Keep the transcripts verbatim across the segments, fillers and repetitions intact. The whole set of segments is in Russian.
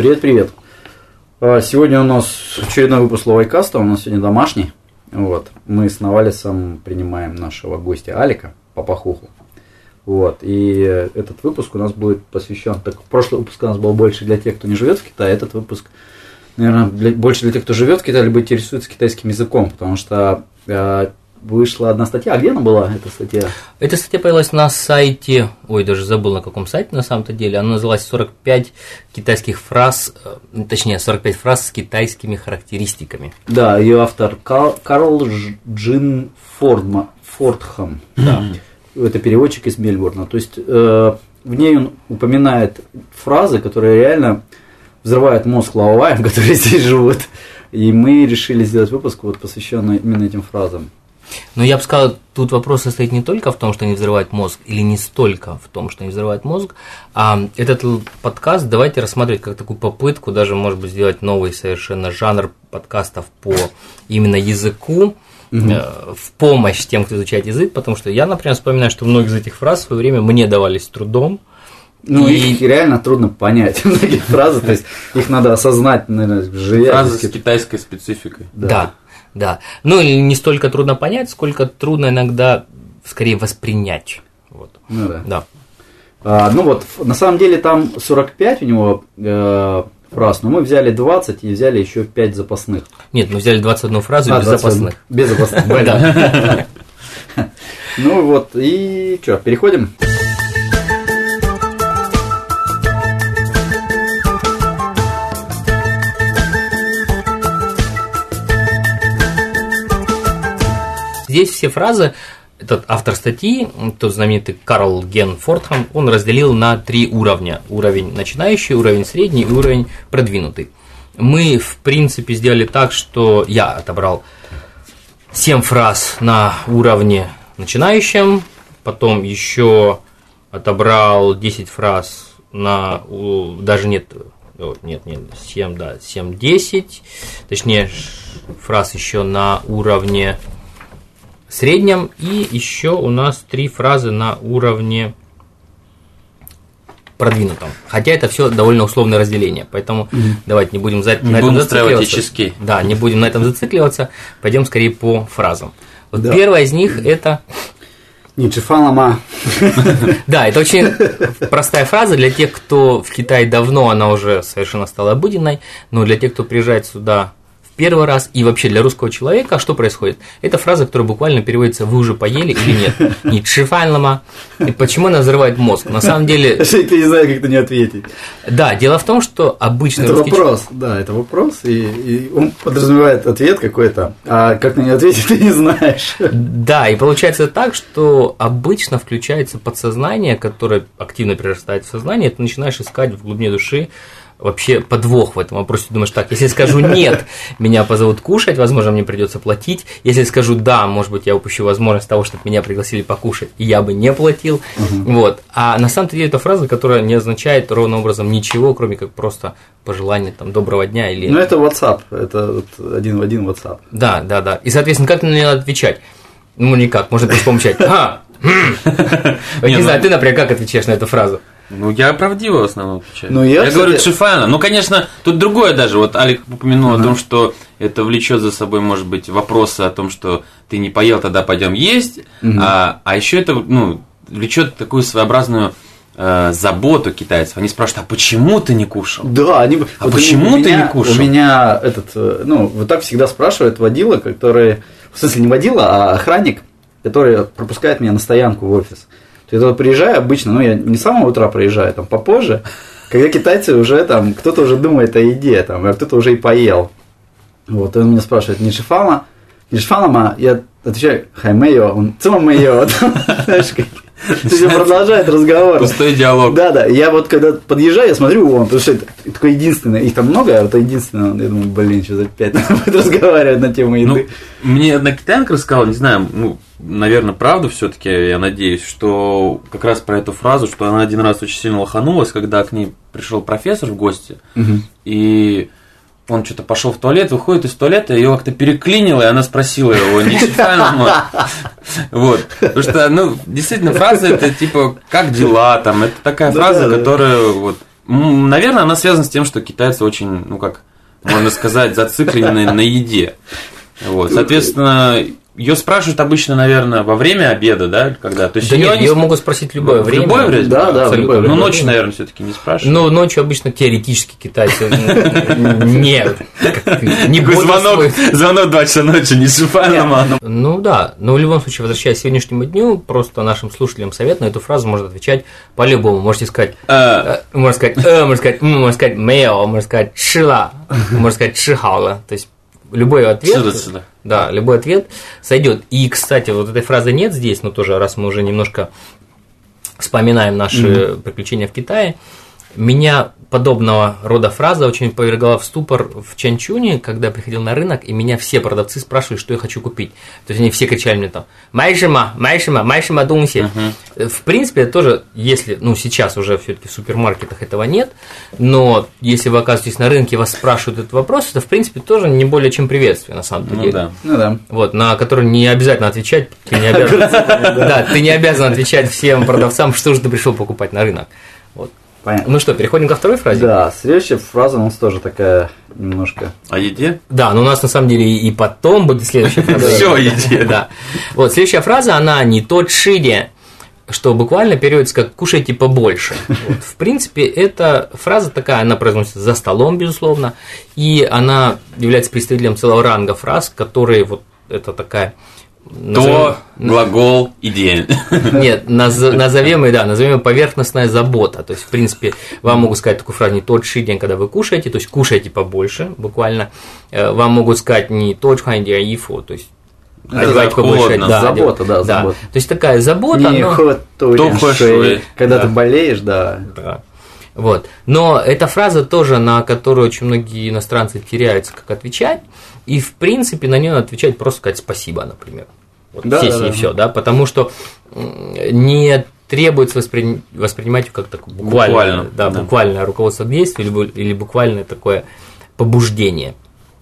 Привет-привет. Сегодня у нас очередной выпуск Ловайкаста, у нас сегодня домашний. Вот. Мы с Навалисом принимаем нашего гостя Алика Папахуху. Вот. И этот выпуск у нас будет посвящен. Так, прошлый выпуск у нас был больше для тех, кто не живет в Китае. Этот выпуск, наверное, для, больше для тех, кто живет в Китае, либо интересуется китайским языком. Потому что э, вышла одна статья. А где она была, эта статья? Эта статья появилась на сайте, ой, даже забыл на каком сайте на самом-то деле. Она называлась сорок пять китайских фраз, точнее сорок пять фраз с китайскими характеристиками. Да, ее автор Карл Джин Фордма, Фордхам. Да. Это переводчик из Мельбурна. То есть э, в ней он упоминает фразы, которые реально взрывают мозг лаоваям, которые здесь живут. И мы решили сделать выпуск, вот, посвященный именно этим фразам. Но я бы сказал, тут вопрос состоит не только в том, что они взрывают мозг, или не столько в том, что они взрывают мозг, а этот подкаст давайте рассматривать как такую попытку, даже, может быть, сделать новый совершенно жанр подкастов по именно языку, угу. э, в помощь тем, кто изучает язык, потому что я, например, вспоминаю, что многие из этих фраз в свое время мне давались трудом. Ну, и... их реально трудно понять, многие фразы, то есть их надо осознать, наверное, живя. Фразы с китайской спецификой. Да. да. Да, ну или не столько трудно понять, сколько трудно иногда скорее воспринять. Вот. Ну да. да. А, ну вот, на самом деле там сорок пять у него э, фраз, но мы взяли двадцать и взяли еще пять запасных. Нет, мы взяли двадцать одну фразу а, без запасных. Без запасных, да. Ну вот, и что, переходим? Здесь все фразы, этот автор статьи, тот знаменитый Карл Ген Фордхам, он разделил на три уровня. Уровень начинающий, уровень средний и уровень продвинутый. Мы, в принципе, сделали так, что я отобрал семь фраз на уровне начинающем, потом еще отобрал десять фраз на... даже нет... Нет, нет, семь, да, семь-десять, точнее, фраз еще на уровне среднем, и еще у нас три фразы на уровне продвинутом. Хотя это все довольно условное разделение, поэтому mm-hmm. давайте не будем за, не на будем этом зацикливаться. Да, не будем на этом зацикливаться, пойдем скорее по фразам. Вот да. Первая из них это... Ничифалама. Да, это очень простая фраза для тех, кто в Китае давно, она уже совершенно стала обыденной, но для тех, кто приезжает сюда первый раз, и вообще для русского человека что происходит? Это фраза, которая буквально переводится «вы уже поели» или нет. Не «чифальнама». И почему она взрывает мозг? На самом деле... Я не знаю, как это не ответить. Да, дело в том, что обычно... Это вопрос, да, это вопрос, и, и он подразумевает ответ какой-то, а как на него ответить, ты не знаешь. Да, и получается так, что обычно включается подсознание, которое активно перерастает в сознание, ты начинаешь искать в глубине души вообще подвох в этом вопросе. Думаешь, так, если скажу нет, меня позовут кушать, возможно, мне придется платить. Если скажу да, может быть, я упущу возможность того, чтобы меня пригласили покушать, и я бы не платил. Угу. Вот. А на самом деле это фраза, которая не означает ровным образом ничего, кроме как просто пожелание там доброго дня или. Ну, это WhatsApp, это вот один в один WhatsApp. Да, да, да. И, соответственно, как на нее отвечать? Ну, никак, можно просто помолчать. А! Не знаю, ты, например, как отвечаешь на эту фразу? Ну, я правдиво в основном отвечаю. Ну, я, я кстати... говорю Чифана. Ну, конечно, тут другое даже. Вот Алик упомянул uh-huh. о том, что это влечет за собой, может быть, вопросы о том, что ты не поел, тогда пойдем есть. Uh-huh. А, а еще это, ну, влечет такую своеобразную э, заботу китайцев. Они спрашивают, а почему ты не кушал? Да, они. А вот почему ты меня, не кушал? У меня этот, ну, вот так всегда спрашивает водила, который, в смысле не водила, а охранник, который пропускает меня на стоянку в офис. То есть, я приезжаю обычно, ну, я не с самого утра приезжаю, там, попозже, когда китайцы уже там, кто-то уже думает о еде, там, а кто-то уже и поел. Вот, и он меня спрашивает, не шифама, не шифама, я отвечаю, хаймэйо, он цимамэйо, знаешь, как... То есть он продолжает разговор. Пустой диалог. Да, да. Я вот когда подъезжаю, я смотрю, он, потому что это такое единственное, их там много, а вот единственное, я думаю, блин, что за пять надо будет разговаривать на тему еды. Ну, мне одна китаянка рассказала, не знаю, ну, наверное, правду все-таки, я надеюсь, что как раз про эту фразу, что она один раз очень сильно лоханулась, когда к ней пришел профессор в гости, угу. и он что-то пошел в туалет, выходит из туалета, ее как-то переклинило, и она спросила его, не чифальма. Вот. Потому что, ну, действительно, фраза это типа, как дела там, это такая фраза, которая вот Наверное, она связана с тем, что китайцы очень, ну как, можно сказать, зациклены на еде. Вот, соответственно, ее спрашивают обычно, наверное, во время обеда, да, когда. То есть да ее, нет, они... ее могут спросить в любое в время. Любое время? Да, да, в любое время. Ну, ночью, наверное, все-таки не спрашивают. Ну, ночью обычно теоретически китайцы нет. Не звонок, звонок два часа ночи, не шифаном. Ну да, но в любом случае, возвращаясь к сегодняшнему дню, просто нашим слушателям совет на эту фразу можно отвечать по-любому. Можете сказать, можно сказать, можно сказать, можно сказать, мео, можно сказать, шила, можно сказать, шихала. То есть любой ответ, да, любой ответ сойдет. И, кстати, вот этой фразы нет здесь, но тоже, раз мы уже немножко вспоминаем наши mm-hmm. приключения в Китае, меня подобного рода фраза очень повергала в ступор в Чанчуне, когда я приходил на рынок, и меня все продавцы спрашивали, что я хочу купить. То есть они все кричали мне там «Майшима, майшима, майшима дунси». Uh-huh. В принципе, это тоже, если, ну, сейчас уже все-таки в супермаркетах этого нет, но если вы оказываетесь на рынке, вас спрашивают этот вопрос, это, в принципе, тоже не более чем приветствие, на самом деле. Ну да. Ну да. Вот, на который не обязательно отвечать, ты не обязан, да, ты не обязан отвечать всем продавцам, что же ты пришел покупать на рынок. Вот. Понятно. Ну что, переходим ко второй фразе? Да, следующая фраза у нас тоже такая немножко... О еде? Да, но у нас на самом деле и потом будет следующая фраза. Все о еде. Да. Вот, следующая фраза, она не тот шиде, что буквально переводится как «кушайте побольше». Вот. В принципе, эта фраза такая, она произносится за столом, безусловно, и она является представителем целого ранга фраз, которые вот это такая... То, глагол, идея. Нет, назовем ее, да, назовем ее поверхностная забота. То есть, в принципе, вам могут сказать такую фразу не тот ши день, когда вы кушаете, то есть кушайте побольше, буквально. Вам могут сказать не тот хуань ифу, то есть одевайте побольше. Да, забота, да, да. забота. То есть такая забота. Не но... хо, то, шуй, когда да. ты болеешь, да. да. Вот. Но эта фраза тоже, на которую очень многие иностранцы теряются, как отвечать. И, в принципе, на нее надо отвечать просто сказать спасибо, например. Вот да, сессии да, и да. все, да, потому что не требуется воспри... воспринимать ее как такое буквально, буквально, да, да. буквальное руководство к действию или, или буквальное такое побуждение.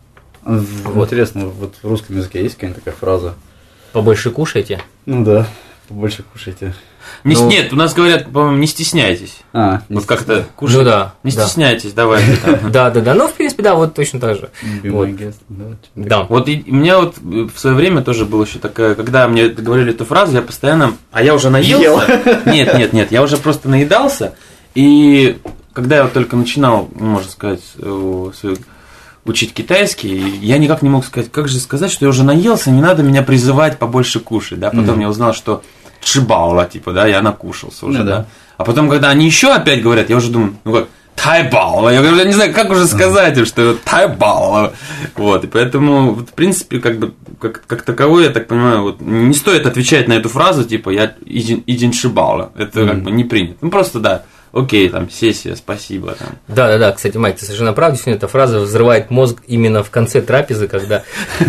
Вот. Интересно, вот в русском языке есть какая-нибудь такая фраза? Побольше кушайте? Ну да, побольше кушайте. Не, ну, нет, у нас говорят, по-моему, не стесняйтесь. А, вот как-то кушать. Ну да. Не да. стесняйтесь, давайте. Да, да, да. Ну, в принципе, да, вот точно так же. Вот. Да. Вот и у меня вот в свое время тоже было еще такое, когда мне говорили эту фразу, я постоянно. А я уже наелся. Нет, нет, нет, я уже просто наедался. И когда я вот только начинал, можно сказать, свою учить китайский, я никак не мог сказать, как же сказать, что я уже наелся, не надо меня призывать побольше кушать, да, потом mm-hmm. я узнал, что чибао, типа, да, я накушался уже, ну, да. да, а потом, когда они еще опять говорят, я уже думаю, ну как, тайбао, я говорю, я не знаю, как уже сказать им, что тайбао, вот, и поэтому, в принципе, как бы, как, как таковой, я так понимаю, вот, не стоит отвечать на эту фразу, типа, я идин чибао, это mm-hmm. как бы не принято, ну, просто, да. Окей, там, сессия, спасибо. Там. Да, да, да, кстати, Майк, ты совершенно прав, действительно, эта фраза взрывает мозг именно в конце трапезы, когда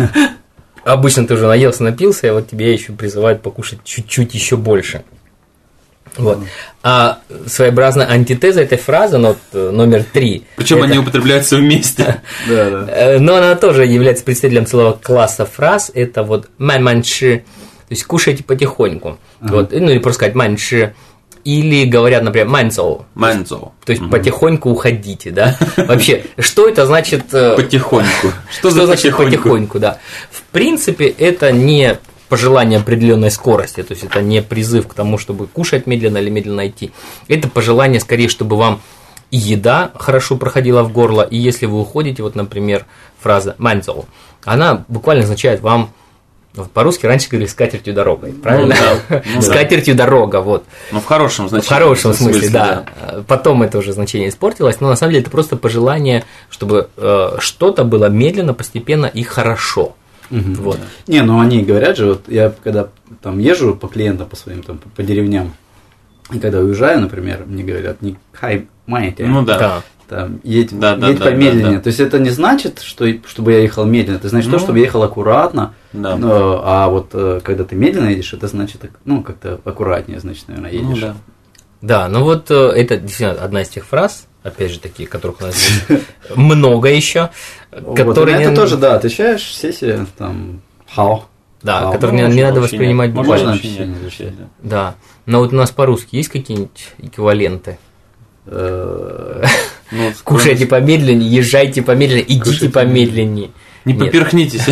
обычно ты уже наелся, напился, и вот тебя еще призывают покушать чуть-чуть еще больше. Вот. А своеобразная антитеза этой фразы, ну, номер три. Причем это... они употребляются вместе. Да, да. Но она тоже является представителем целого класса фраз. Это вот мань-мань-ши, то есть кушайте потихоньку. Вот. Ну или просто сказать мань-ши. Или говорят, например, маньцоу. Маньцоу. То есть угу. потихоньку уходите, да? Вообще, что это значит? Потихоньку. Что, что значит потихоньку? потихоньку, да. В принципе, это не пожелание определенной скорости, то есть это не призыв к тому, чтобы кушать медленно или медленно идти. Это пожелание скорее, чтобы вам и еда хорошо проходила в горло, и если вы уходите, вот, например, фраза маньцоу, она буквально означает вам. Вот по-русски раньше говорили «скатертью дорогой», правильно? Ну, да. Ну, «Скатертью да. дорога», вот. Ну, в хорошем значении. В хорошем в смысле, смысле да. да. Потом это уже значение испортилось, но на самом деле это просто пожелание, чтобы э, что-то было медленно, постепенно и хорошо. Угу. Вот. Не, ну они говорят же, вот я когда там езжу по клиентам, по своим, там, по, по деревням, и когда уезжаю, например, мне говорят, не хай маете. Ну да. да. Там, едь, да, да, едь да, помедленнее. Да, да. То есть это не значит, что, чтобы я ехал медленно, это значит ну, то, чтобы я ехал аккуратно. Да. Но, а вот когда ты медленно едешь, это значит, ну, как-то аккуратнее, значит, наверное, едешь. Ну, да. да, ну вот это действительно одна из тех фраз, опять же, такие, которых у нас здесь много еще. Которые это тоже, да, отвечаешь, сессия, там, хао. Да, которые не надо воспринимать буквально. Можно общение изучать. Да, но вот у нас по-русски есть какие-нибудь эквиваленты? Ну, кушайте помедленнее, езжайте помедленнее, идите Кушайте помедленнее. Не Нет. поперхнитесь.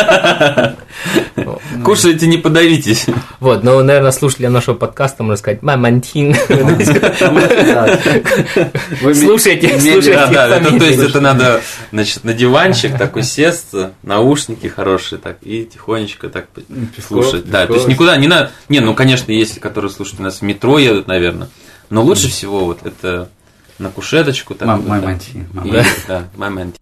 Кушайте, не подавитесь. Вот, но, наверное, слушателям нашего подкаста можно сказать «мамантин». Слушайте, слушайте. То есть это надо, значит, на диванчик так усесться, наушники хорошие, так, и тихонечко так слушать. Да, то есть никуда не надо. Не, ну, конечно, есть, которые слушают нас в метро едут, наверное. Но лучше всего вот это на кушеточку. Мамантин. Да, мамантин.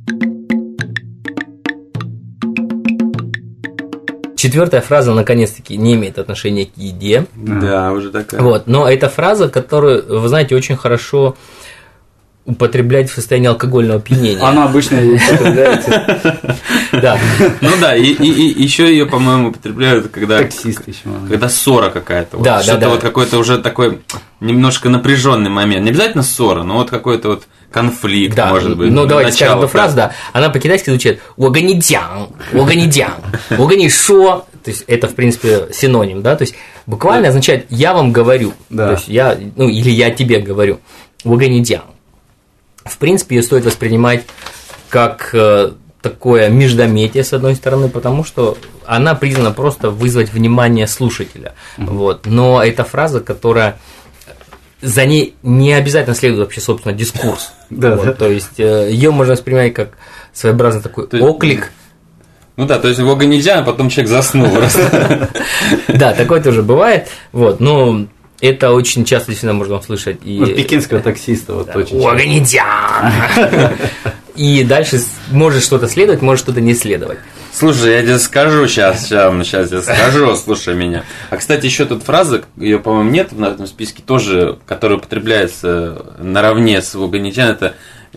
Четвертая фраза, наконец-таки, не имеет отношения к еде. Да, уже такая. Вот, но это фраза, которую, вы знаете, очень хорошо употреблять в состоянии алкогольного опьянения. Она обычно употребляется. Да. Ну да, и еще ее, по-моему, употребляют, когда таксисты еще. Когда ссора какая-то. Да, да, что-то вот какой-то уже такой немножко напряженный момент. Не обязательно ссора, но вот какой-то вот конфликт, да, может быть. Ну, давайте скажем эту фразу, да. Она по-китайски звучит «уоганидян», «уоганидян», «уоганишо». То есть это, в принципе, синоним, да. То есть буквально означает «я вам говорю». Да. То есть я, ну, или «я тебе говорю». «Уоганидян». В принципе, ее стоит воспринимать как э, такое междометие, с одной стороны, потому что она призвана просто вызвать внимание слушателя. Mm-hmm. Вот. Но это фраза, которая... За ней не обязательно следует вообще, собственно, дискурс. Да, вот, да. То есть ее можно воспринимать как своеобразный такой есть, оклик. Ну да, то есть его нельзя, а потом человек заснул просто. Да, такое тоже бывает. Вот, но это очень часто действительно можно услышать. И пекинского таксиста вот очень часто. И дальше может что-то следовать, может что-то не следовать. Слушай, я тебе скажу сейчас, сейчас, сейчас я скажу, слушай меня. А, кстати, еще тут фраза, ее, по-моему, нет в этом списке, тоже, которая употребляется наравне с вуганитян, это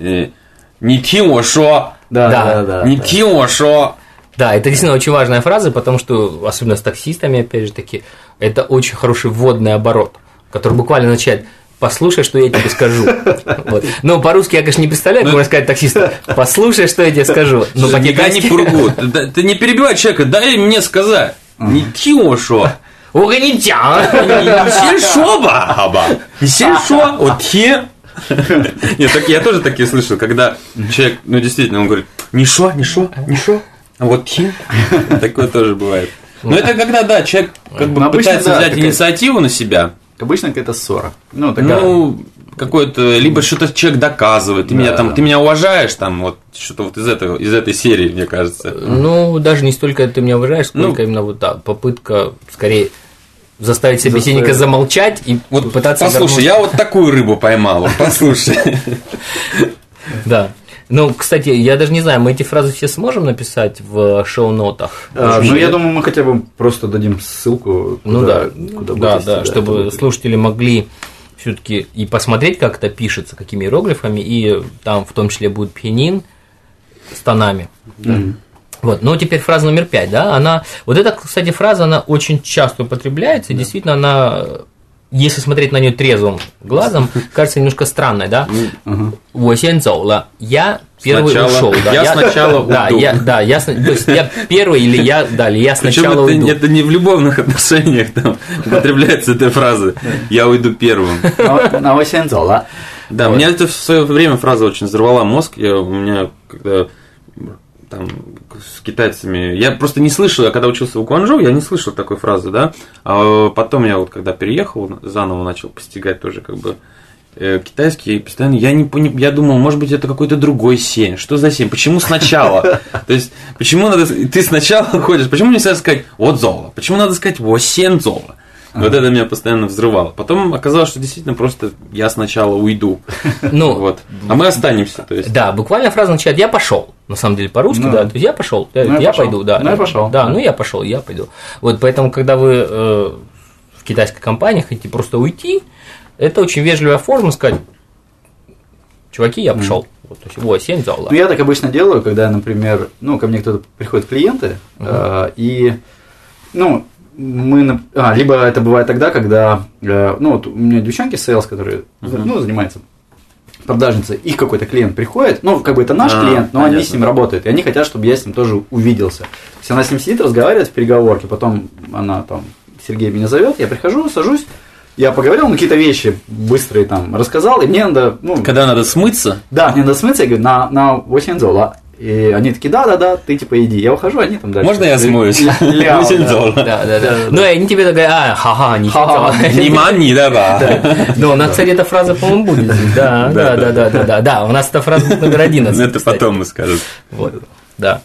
«не тимо шо», да, да, да, «не тимо шо». Да, это действительно очень важная фраза, потому что, особенно с таксистами, опять же таки, это очень хороший вводный оборот, который буквально означает «послушай, что я тебе скажу». Вот. Но по-русски я, конечно, не представляю, как можно сказать таксисту «послушай, что я тебе скажу». Но по-китайски... не пургу. Ты не перебивай человека, дай мне сказать. Не тимо шо. Уганитян. Не сень шо ба. Не сень шо. Вот те. Нет, так я тоже такие слышал, когда человек, ну действительно, он говорит «не шо, не шо, не шо». А вот те. Такое тоже бывает. Но это когда, да, человек как бы пытается взять инициативу на себя. Обычно какая-то ссора. Ну, такая... ну какой-то, либо что-то человек доказывает. Ты, да, меня, там, ты меня уважаешь, там, вот что-то вот из, этого, из этой серии, мне кажется. Ну, даже не столько ты меня уважаешь, сколько ну, именно вот та попытка, скорее, заставить собеседника заставить. замолчать и вот пытаться... Послушай, я вот такую рыбу поймал, послушай. Да. Ну, кстати, я даже не знаю, мы эти фразы все сможем написать в шоу-нотах? А, ну, я думаю, мы хотя бы просто дадим ссылку. Куда, ну да, куда да, да, да, чтобы слушатели могли все-таки и посмотреть, как это пишется, какими иероглифами, и там в том числе будет пинyin с тонами. Да. Mm-hmm. Вот. Но теперь фраза номер пять, да, она, вот эта, кстати, фраза, она очень часто употребляется, и действительно она, если смотреть на нее трезвым глазом, кажется немножко странной, да. «我先走了», я первый сначала, ушел, да. Я, я сначала уйду. Да, я, да, я, то есть я первый или я, да, или я сначала Причем уйду. Это, это не в любовных отношениях там употребляется эта фраза «я уйду первым». «我先走了». Да, вот. Мне это в свое время фраза очень взорвала мозг. Я, у меня, когда там с китайцами, я просто не слышал, я когда учился в Гуанчжоу, я не слышал такой фразы, да. А потом я вот когда переехал, заново начал постигать тоже как бы китайский, я постоянно, я не понял, я думал, может быть, это какой-то другой сень. Что за сень? Почему сначала? То есть, почему надо, ты сначала ходишь, почему нельзя сказать «вот золо», почему надо сказать «вот сень золо»? Вот это меня постоянно взрывало. Потом оказалось, что действительно просто я сначала уйду. Ну, вот. А мы останемся. То есть. Да, буквально фраза начинает «я пошел». На самом деле по-русски, ну, да. То есть я пошел, я, ну, я, я пойду, да. Ну, я пошел. Да, ну я пошел, я пойду. Вот поэтому, когда вы э, в китайской компании хотите просто уйти, это очень вежливая форма сказать: чуваки, я пошел. Mm. Вот, то есть, вот, семь зал. Ну, я так обычно делаю, когда, например, ну, ко мне кто-то приходит клиенты, uh-huh. э, и, ну, мы, а, либо это бывает тогда, когда, э, ну, вот у меня девчонки сейлс, которые, uh-huh. ну, занимаются продажницей, их какой-то клиент приходит, ну, как бы это наш а, клиент, но понятно. Они с ним работают, и они хотят, чтобы я с ним тоже увиделся. То есть она с ним сидит, разговаривает в переговорке, потом она там, Сергей меня зовет, я прихожу, сажусь, я поговорил, ну, какие-то вещи быстрые там рассказал, и мне надо, ну... Когда надо смыться? Да, мне надо смыться, я говорю, на, на восемь зола. И они такие, да-да-да, ты типа иди. Я ухожу, они там дальше. Можно я смоюсь? восемь зола. Да, да, да. Ну, и они тебе такие, а, ха-ха, не не мани, да, Ну, у нас, кстати, эта фраза, по-моему, будет. Да, да, да, да, да, да. Да, у нас эта фраза будет номер одиннадцать. Это потом мы скажем. Вот, да.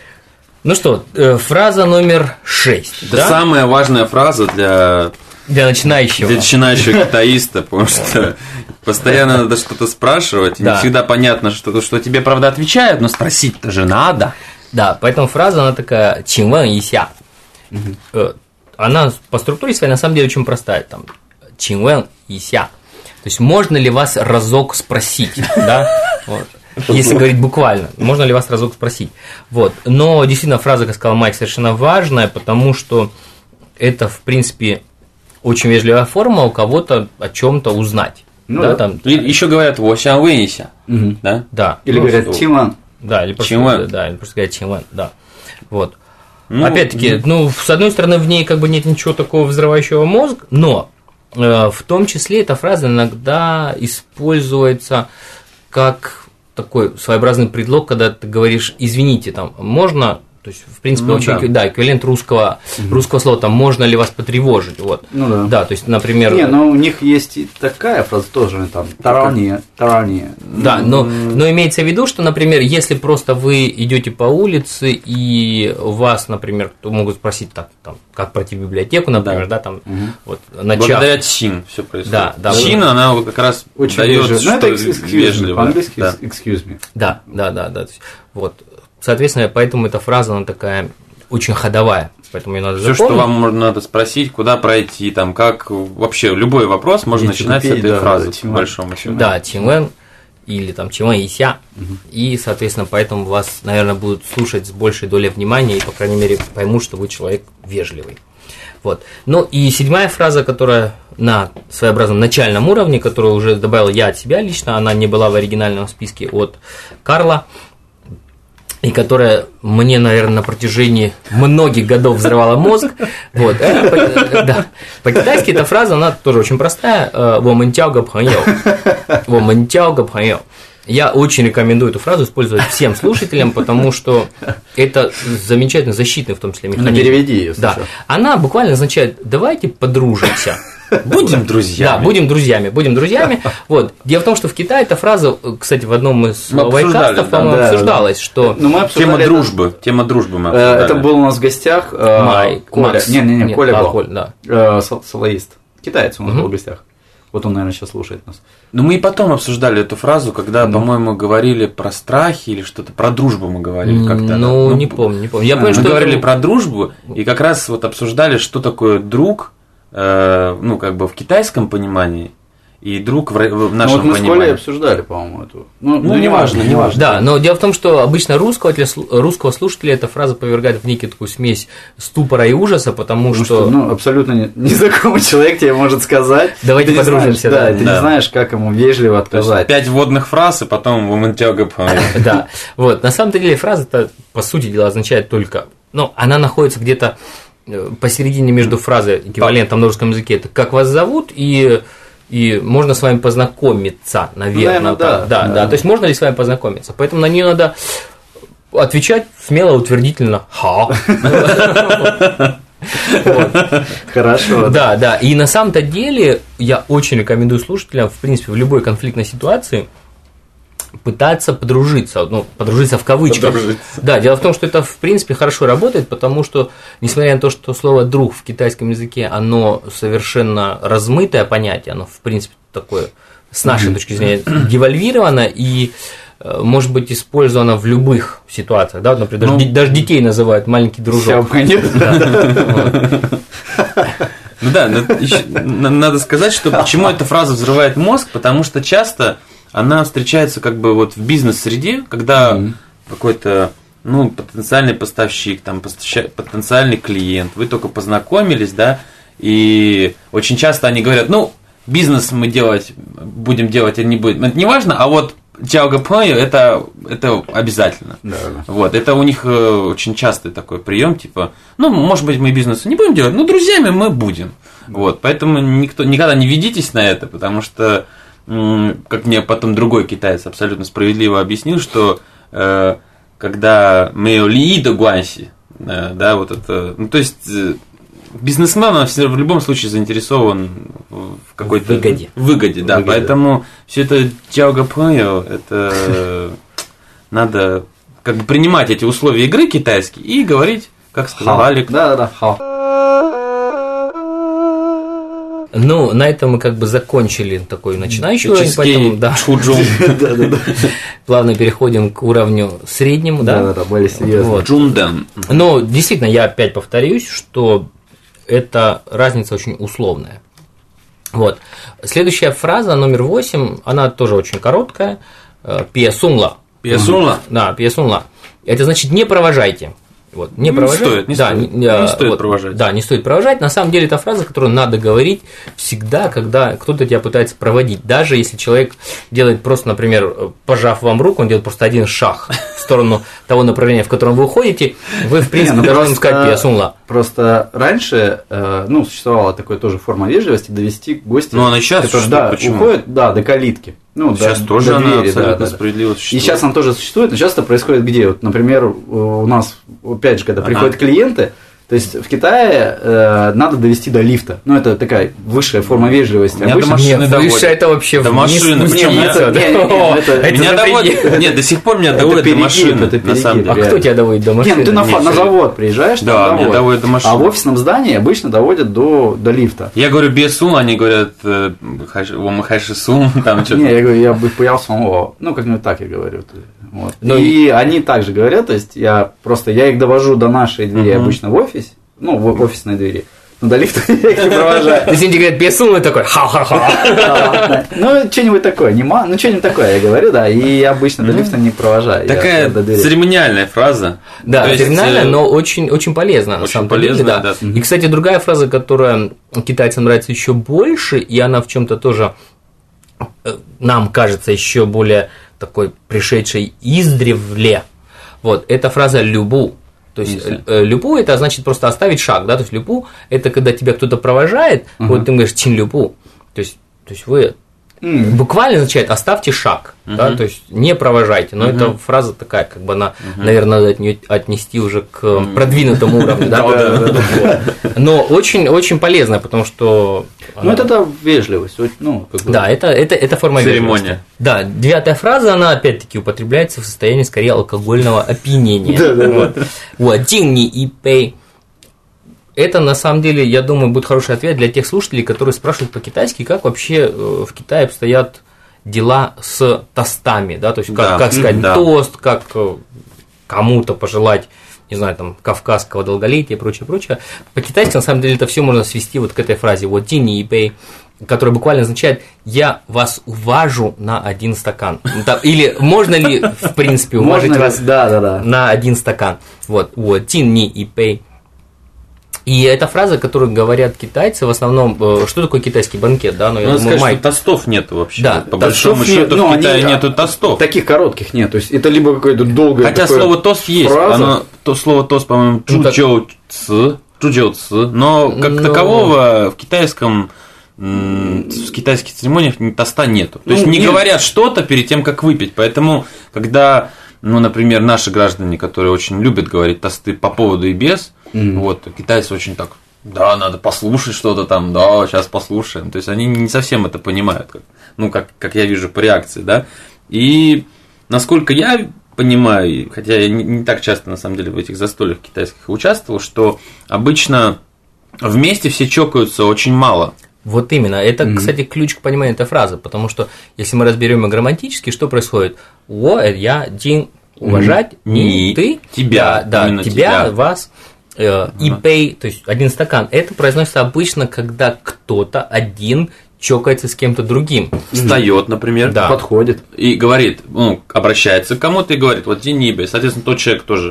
Ну что, фраза номер шесть. Это самая важная фраза для... Для начинающего. Для начинающего китаиста, потому что постоянно надо что-то спрашивать, и да. не всегда понятно, что, что тебе, правда, отвечают, но спросить-то же надо. Да, поэтому фраза, она такая, 请问一下. Угу. Она по структуре своей, на самом деле, очень простая. Там, 请问一下. То есть, можно ли вас разок спросить, да? Вот. Если говорить буквально, можно ли вас разок спросить. Вот. Но, действительно, фраза, как сказал Майк, совершенно важная, потому что это, в принципе... очень вежливая форма у кого-то о чем-то узнать. Ну, да, да. Там, и, еще говорят, «Во сян вэнься», угу. да? Да. Или ну, говорят «Тиман». Да, или просто, да, или просто говорят «Тиман», да. Вот. Ну, опять-таки, ну, с одной стороны, в ней как бы нет ничего такого взрывающего мозг, но э, в том числе эта фраза иногда используется как такой своеобразный предлог, когда ты говоришь «извините, там, можно...» То есть, в принципе, ну, очень, да. да, эквивалент русского, угу. русского слова, там, можно ли вас потревожить, вот. Ну, да. Да, то есть, например... Не, но у них есть и такая фраза тоже, там, тарани, тарани. Да, но, но имеется в виду, что, например, если просто вы идете по улице, и вас, например, могут спросить, так, там, как пройти в библиотеку, например, да, да там, угу. вот, начав... Благодаря чин все происходит. Да, да. Чин, да. Она как раз очень дает, вежливо. что Ну, это excuse вежливо. Me, по-английски да. excuse me. Да, да, да, да, вот. Соответственно, поэтому эта фраза, она такая очень ходовая, поэтому ее надо Все, запомнить. что вам надо спросить, куда пройти, там, как вообще любой вопрос можно Если начинать купить, с этой да, фразы, да, по большому счету. Да, тимэн или там тимэн и ся, угу. И, соответственно, поэтому вас, наверное, будут слушать с большей долей внимания и, по крайней мере, поймут, что вы человек вежливый. Вот. Ну и седьмая фраза, которая на своеобразном начальном уровне, которую уже добавил я от себя лично, она не была в оригинальном списке от Карла, и которая мне, наверное, на протяжении многих годов взрывала мозг. Вот. Да. По-китайски эта фраза, она тоже очень простая. «Во мэн тяо гэ пхэньяо». «Во мэн тяо гэ пхэньяо». Я очень рекомендую эту фразу использовать всем слушателям, потому что это замечательно защитный, в том числе, механизм. Ну, переведи ее. Да. Она буквально означает «давайте подружимся». Будем друзьями. Да, будем друзьями, будем друзьями. Вот. Дело в том, что в Китае эта фраза, кстати, в одном из вайкастов, по-моему, да, обсуждалась, что... Ну, мы тема это... дружбы, тема дружбы мы обсуждали. Это был у нас в гостях Май, Коля. Макс. Не-не-не, Нет, Коля а, был. Коля, да. Солоист. Китаец у нас угу. был в гостях. Вот он, наверное, сейчас слушает нас. Ну, мы и потом обсуждали эту фразу, когда, ну. по-моему, говорили про страхи или что-то, про дружбу мы говорили как-то. Ну, ну, не помню, не помню. Я а, помню, мы что говорили это... про дружбу, и как раз вот обсуждали, что такое друг, э, ну, как бы в китайском понимании, и друг в, в нашем ну, вот мы понимании. с Колей обсуждали, по-моему, эту. Ну, ну не важно, не важно. Да, но дело в том, что обычно русского, для русского слушателя эта фраза повергает в некую такую смесь ступора и ужаса, потому ну, что... что... Ну, абсолютно незнакомый человек тебе может сказать. Давайте ты подружимся. Знаешь, да, да, ты да. не знаешь, как ему вежливо отказать. Пять вводных фраз, и потом в мэнтяга. Да, вот. На самом деле фраза-то, по сути дела, означает только... Ну, она находится где-то посередине между фразой, эквивалентом на русском языке, это «как вас зовут?» и... И можно с вами познакомиться, наверное. Наверное, да, да, да, да. То есть можно ли с вами познакомиться? Поэтому на нее надо отвечать смело, утвердительно. Ха. Хорошо. Да, да. И на самом-то деле я очень рекомендую слушателям, в принципе, в любой конфликтной ситуации пытаться подружиться, ну, подружиться в кавычках. Подружиться. Да, дело в том, что это, в принципе, хорошо работает, потому что, несмотря на то, что слово «друг» в китайском языке, оно совершенно размытое понятие, оно, в принципе, такое, с нашей mm-hmm. точки зрения, девальвировано и, может быть, использовано в любых ситуациях, да, например, ну, даже, даже детей называют «маленький дружок». Ну да, надо сказать, что почему эта фраза взрывает мозг, потому что часто она встречается как бы вот в бизнес-среде, когда mm-hmm. какой-то ну, потенциальный поставщик, там, потенциальный клиент, вы только познакомились, да, и очень часто они говорят, ну, бизнес мы делать будем делать или не будем, это не важно, а вот Чао-га-пою это, это обязательно. Да, да. Вот, это у них очень частый такой прием, типа, ну, может быть, мы бизнес не будем делать, но друзьями мы будем. Вот, поэтому никто, никогда не ведитесь на это, потому что, как мне потом другой китаец абсолютно справедливо объяснил, что э, когда мы ли до гуанси, э, да, вот это, ну, то есть бизнесмен, он в любом случае заинтересован в какой-то выгоде. выгоде, да, выгоде. Поэтому все это чао-га-пою, это надо как бы принимать эти условия игры китайские и говорить, как сказал Алик. Да, да, да. Хао. Ну, на этом мы как бы закончили такой начинающий уровень, поэтому да, Да, да, да. плавно переходим к уровню среднему, да. Да, да, да, более серьезно. Вот. Джунден. Но действительно, я опять повторюсь, что эта разница очень условная. Вот. Следующая фраза, номер восемь, она тоже очень короткая. Пьесунла. Пьесунла? Да, пьесунла. Это значит не провожайте. Вот, не, Не провожать. стоит, не да, стоит. Не, Не стоит вот, провожать. Да, не стоит провожать. На самом деле, это фраза, которую надо говорить всегда, когда кто-то тебя пытается проводить. Даже если человек делает просто, например, пожав вам руку, он делает просто один шаг в сторону того направления, в котором вы уходите, вы, в принципе, Не, ну должны просто- сказать пьесунла. Просто раньше, э, ну, существовала такая тоже форма вежливости довести гостя, Ну, она и сейчас который, существует, да, почему? уходит, да, до калитки. Ну, до- Сейчас тоже до она двери, да, абсолютно да, да. справедливо И существует. сейчас она тоже существует, но часто происходит где? Вот, например, у нас, опять же, когда Ага. приходят клиенты, то есть в Китае э, надо довести до лифта. Ну, это такая высшая форма вежливости. Меня до Обычно- машины Нет, доводят. выше это вообще До вниз машины. спуститься, Не, ну это- да. не, не, не, О, это- это Меня за доводят, предел. нет, до сих пор меня Это доводят до перегиб, машины, это на самом перегиб, деле. А кто тебя доводит до машины? Нет, ну ты на, фа- Нет, на я- завод приезжаешь, там Да, меня доводят. доводят до машины. А в офисном здании обычно доводят до, до лифта. Я говорю бесун, они говорят э, хаш- вом хайшисун, там что-то. Не, я говорю, я бы боялся самого. Ну, как-нибудь так я говорю. Вот. Ну, и они также говорят, то есть я просто я их довожу до нашей двери Мгм. обычно в офис, ну, в офисной двери. Ну, до лифта я их не провожаю. То есть, они тебе говорят пьесунла, и такой ха-ха-ха. Ну, что-нибудь такое, не ма- ну, что-нибудь такое я говорю, да, и я обычно до лифта не провожаю. я- Такая я до двери. церемониальная фраза. Да, То есть, терминально, э, но очень, очень полезно, на очень самом деле. полезно, Да. да. И, кстати, другая фраза, которая китайцам нравится еще больше, и она в чем-то тоже э, нам кажется еще более такой пришедшей издревле. Вот, это фраза «любу». То есть, Мгм. э, «любу» это значит просто оставить шаг, да, то есть «любу» это когда тебя кто-то провожает, вот ты говоришь «чин любу», то есть, то есть вы М, буквально означает оставьте шаг, да, Мгм. то есть не провожайте. Но Мгм. эта фраза такая, как бы она, наверное, надо отне- отнести уже к продвинутому уровню, да, Да, да, да, Вот. Но очень, очень полезная, потому что Ну, она- это да, вежливость, вот, ну, как бы. да, это, это, это форма Церемония. вежливости. Да, девятая фраза, она опять-таки употребляется в состоянии скорее алкогольного опьянения. Да, да, Вот. Вот, «динни и пей». Это, на самом деле, я думаю, будет хороший ответ для тех слушателей, которые спрашивают по-китайски, как вообще э, в Китае обстоят дела с тостами, да, то есть как, Да, как сказать да. тост, как э, кому-то пожелать, не знаю, там, кавказского долголетия и прочее, прочее. По-китайски, на самом деле, это все можно свести вот к этой фразе, вот «динни и пей», которая буквально означает «я вас уважу на один стакан». Да, или можно ли, в принципе, уважить Можно ли- вас Да, да, да. на один стакан. Вот, вот, «динни и пей». И это фраза, которую говорят китайцы в основном. э, Что такое китайский банкет, да? Ну, я Надо думаю, сказать, Майк. что тостов нету вообще. Да, По Тостов большому нет, счету ну, в Китае они- нету тостов. Таких коротких нет. То есть это либо какое-то долгое. Хотя такое слово тост есть. фраза. Оно, то слово тост, по-моему, Ну, так- чучоу ци, чучоу ци, но как Ну. такового в китайском м, в китайских церемониях ни тоста нету. То Ну, есть не нет. говорят что-то перед тем, как выпить. Поэтому, когда, ну, например, наши граждане, которые очень любят говорить тосты по поводу и без, Мгм. вот, китайцы очень так: да, надо послушать что-то там, да, сейчас послушаем. То есть они не совсем это понимают, как, ну, как, как я вижу по реакции, да. И насколько я понимаю, и хотя я не, не так часто на самом деле в этих застольях китайских участвовал, что обычно вместе все чокаются очень мало. Вот именно. Это, Мгм. кстати, ключ к пониманию этой фразы, потому что если мы разберем ее грамматически, что происходит? Во, это я, дин, уважать, Ни, ни, ты, тебя, да, да, именно тебя, тебя. вас, э, и Ага. пей, то есть один стакан. Это произносится обычно, когда кто-то один чокается с кем-то другим. Встает, например, Да. Подходит. и говорит, ну, обращается к кому-то и говорит: вот Динибе, соответственно, тот человек тоже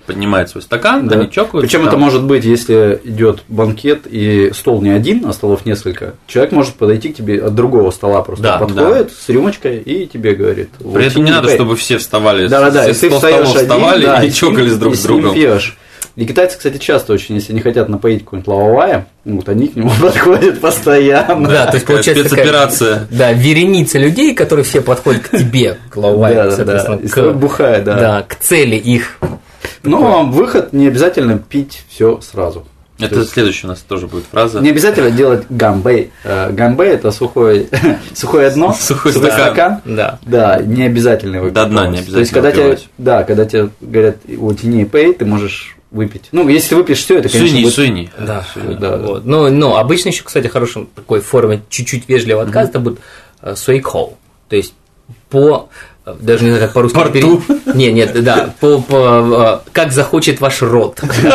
поднимает свой стакан, Да. они чокаются. Причем это может быть, если идет банкет и стол не один, а столов несколько, человек может подойти к тебе от другого стола, просто Да, подходит да. с рюмочкой и тебе говорит. При этом не надо, пей. Чтобы все вставали, да, да, да, все ты встаешь один, вставали да, и, и чокались друг с другом. Пьешь. И китайцы, кстати, часто очень, если не хотят напоить какой-нибудь лавовая, вот они к нему подходят постоянно. Да, то есть получается спецоперация. Такая, да, вереница людей, которые все подходят к тебе, к лавовая, да, соответственно, да, к, бухая, да. Да, к цели их. Но выход не обязательно пить все сразу. Это есть, следующая у нас тоже будет фраза. Не обязательно делать гамбэй. Гамбэй – это сухое, сухое дно, сухой, сухой стакан. стакан. Да. Да, не обязательно его пить. До дна не обязательно. То есть, когда тебе, да, когда тебе говорят, вот тяни и пей, ты можешь выпить. Ну, если ты выпьешь все, это, конечно, суни, будет... суни. Да, суни, да. Вот. Но, но обычно еще, кстати, хорошим такой форме чуть-чуть вежливого отказа, mm-hmm. это будет суэйкоу. То есть, по... Даже не знаю, как по-русски. Порту. Пере... Не, нет, да, по, по, как захочет ваш рот.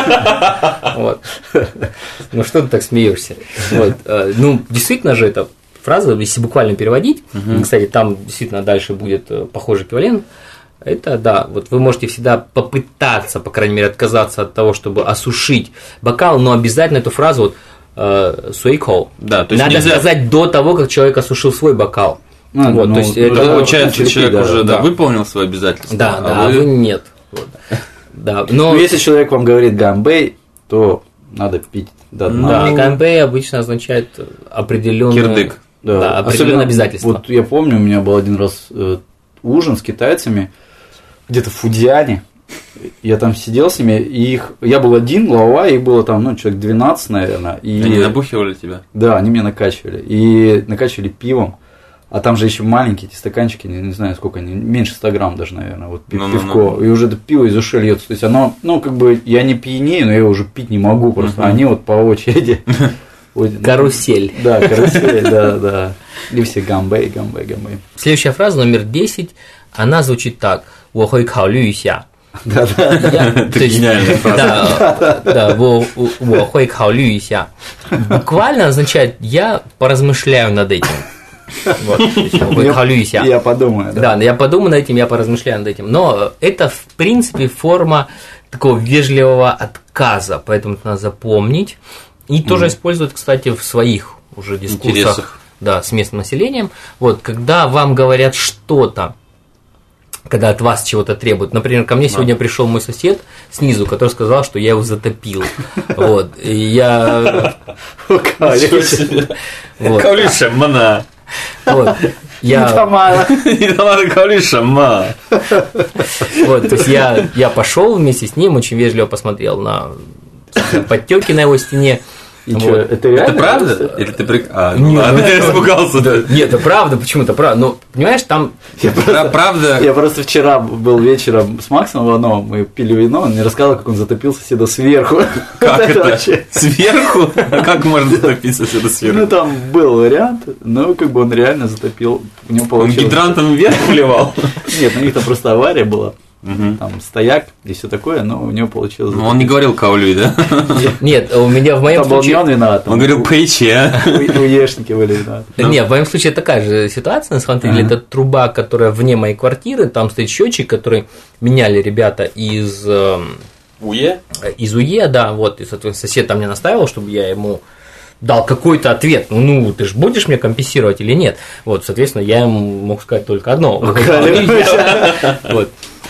Вот. Ну что ты так смеешься? Вот. Ну, действительно же, эта фраза, если буквально переводить, угу. Кстати, там действительно дальше будет похожий эквивалент. Это, да, вот вы можете всегда попытаться, по крайней мере, отказаться от того, чтобы осушить бокал, но обязательно эту фразу вот суэйкоу. Да, то есть надо нельзя... сказать до того, как человек осушил свой бокал. А, вот, ну, то есть ну, это да, получается, черепи, человек да, уже да, да. выполнил свои обязательства. Да, а да, вы... а вы нет. Вот. Да, но... Ну, если человек вам говорит гамбэй, то надо пить до дна. Да, гамбэй обычно означает определенный... Кирдык. Да, да, определенное обязательство. Вот я помню, у меня был один раз э, ужин с китайцами где-то в Фудзиане. Я там сидел с ними, и их, я был один, глава, их было там, ну, человек двенадцать, наверное. И... Они набухивали тебя? Да, они меня накачивали. И накачивали пивом. А там же еще маленькие эти стаканчики, не, не знаю, сколько они, меньше ста грамм даже, наверное, вот пив, no, no, no. пивко. И уже это пиво из ушей льется. То есть оно, ну, как бы, я не пьянею, но я уже пить не могу просто. Uh-huh. Они вот по очереди. Карусель. Да, карусель, да, да. И все гамбэй, гамбэй, гамбэй. Следующая фраза, номер десять, она звучит так. 我会考虑一下. Да, да. Это гениальная фраза. Да, да, 我会考虑一下. Буквально означает я поразмышляю над этим. Вот, я, я подумаю. Да. да, я подумаю над этим, я поразмышляю над этим. Но это, в принципе, форма такого вежливого отказа, поэтому это надо запомнить. И mm. тоже использовать, кстати, в своих уже дискуссиях да, с местным населением. Вот, когда вам говорят что-то, когда от вас чего-то требуют. Например, ко мне сегодня пришел мой сосед снизу, который сказал, что я его затопил. Вот. И я... Калиша, мана. Вот. Я... Калиша, ма. Вот, то есть я, я пошел вместе с ним, очень вежливо посмотрел на подтеки на его стене. И вот. Что, это реально? Это правда? Или ты прик... А, ну ладно, я испугался. Да. Нет, это правда, почему-то правда. Но, понимаешь, там... Я просто, правда... Я просто вчера был вечером с Максом Ивановым, мы пили вино, он мне рассказал, как он затопил соседа сверху. Как это? Вообще? Сверху? Как можно затопить соседа сверху? Ну, там был вариант, но как бы он реально затопил. У него получилось... Он гидрантом вверх плевал? Нет, у них там просто авария была. Угу. Там стояк и все такое, но у него получилось. Ну, он не говорил Каолюй, да? Нет, у меня в моем там случае. Был не он виноват. Он говорил Пэйче. Уешники были виноваты. Нет, в моем случае такая же ситуация. На самом деле, это труба, которая вне моей квартиры. Там стоит счетчик, который меняли ребята из УЕ. Из УЕ, да, вот. И, соответственно, сосед там мне настаивал, чтобы я ему дал какой-то ответ, ну, ну, ты же будешь мне компенсировать или нет? Вот, соответственно, я ему мог сказать только одно. Вот.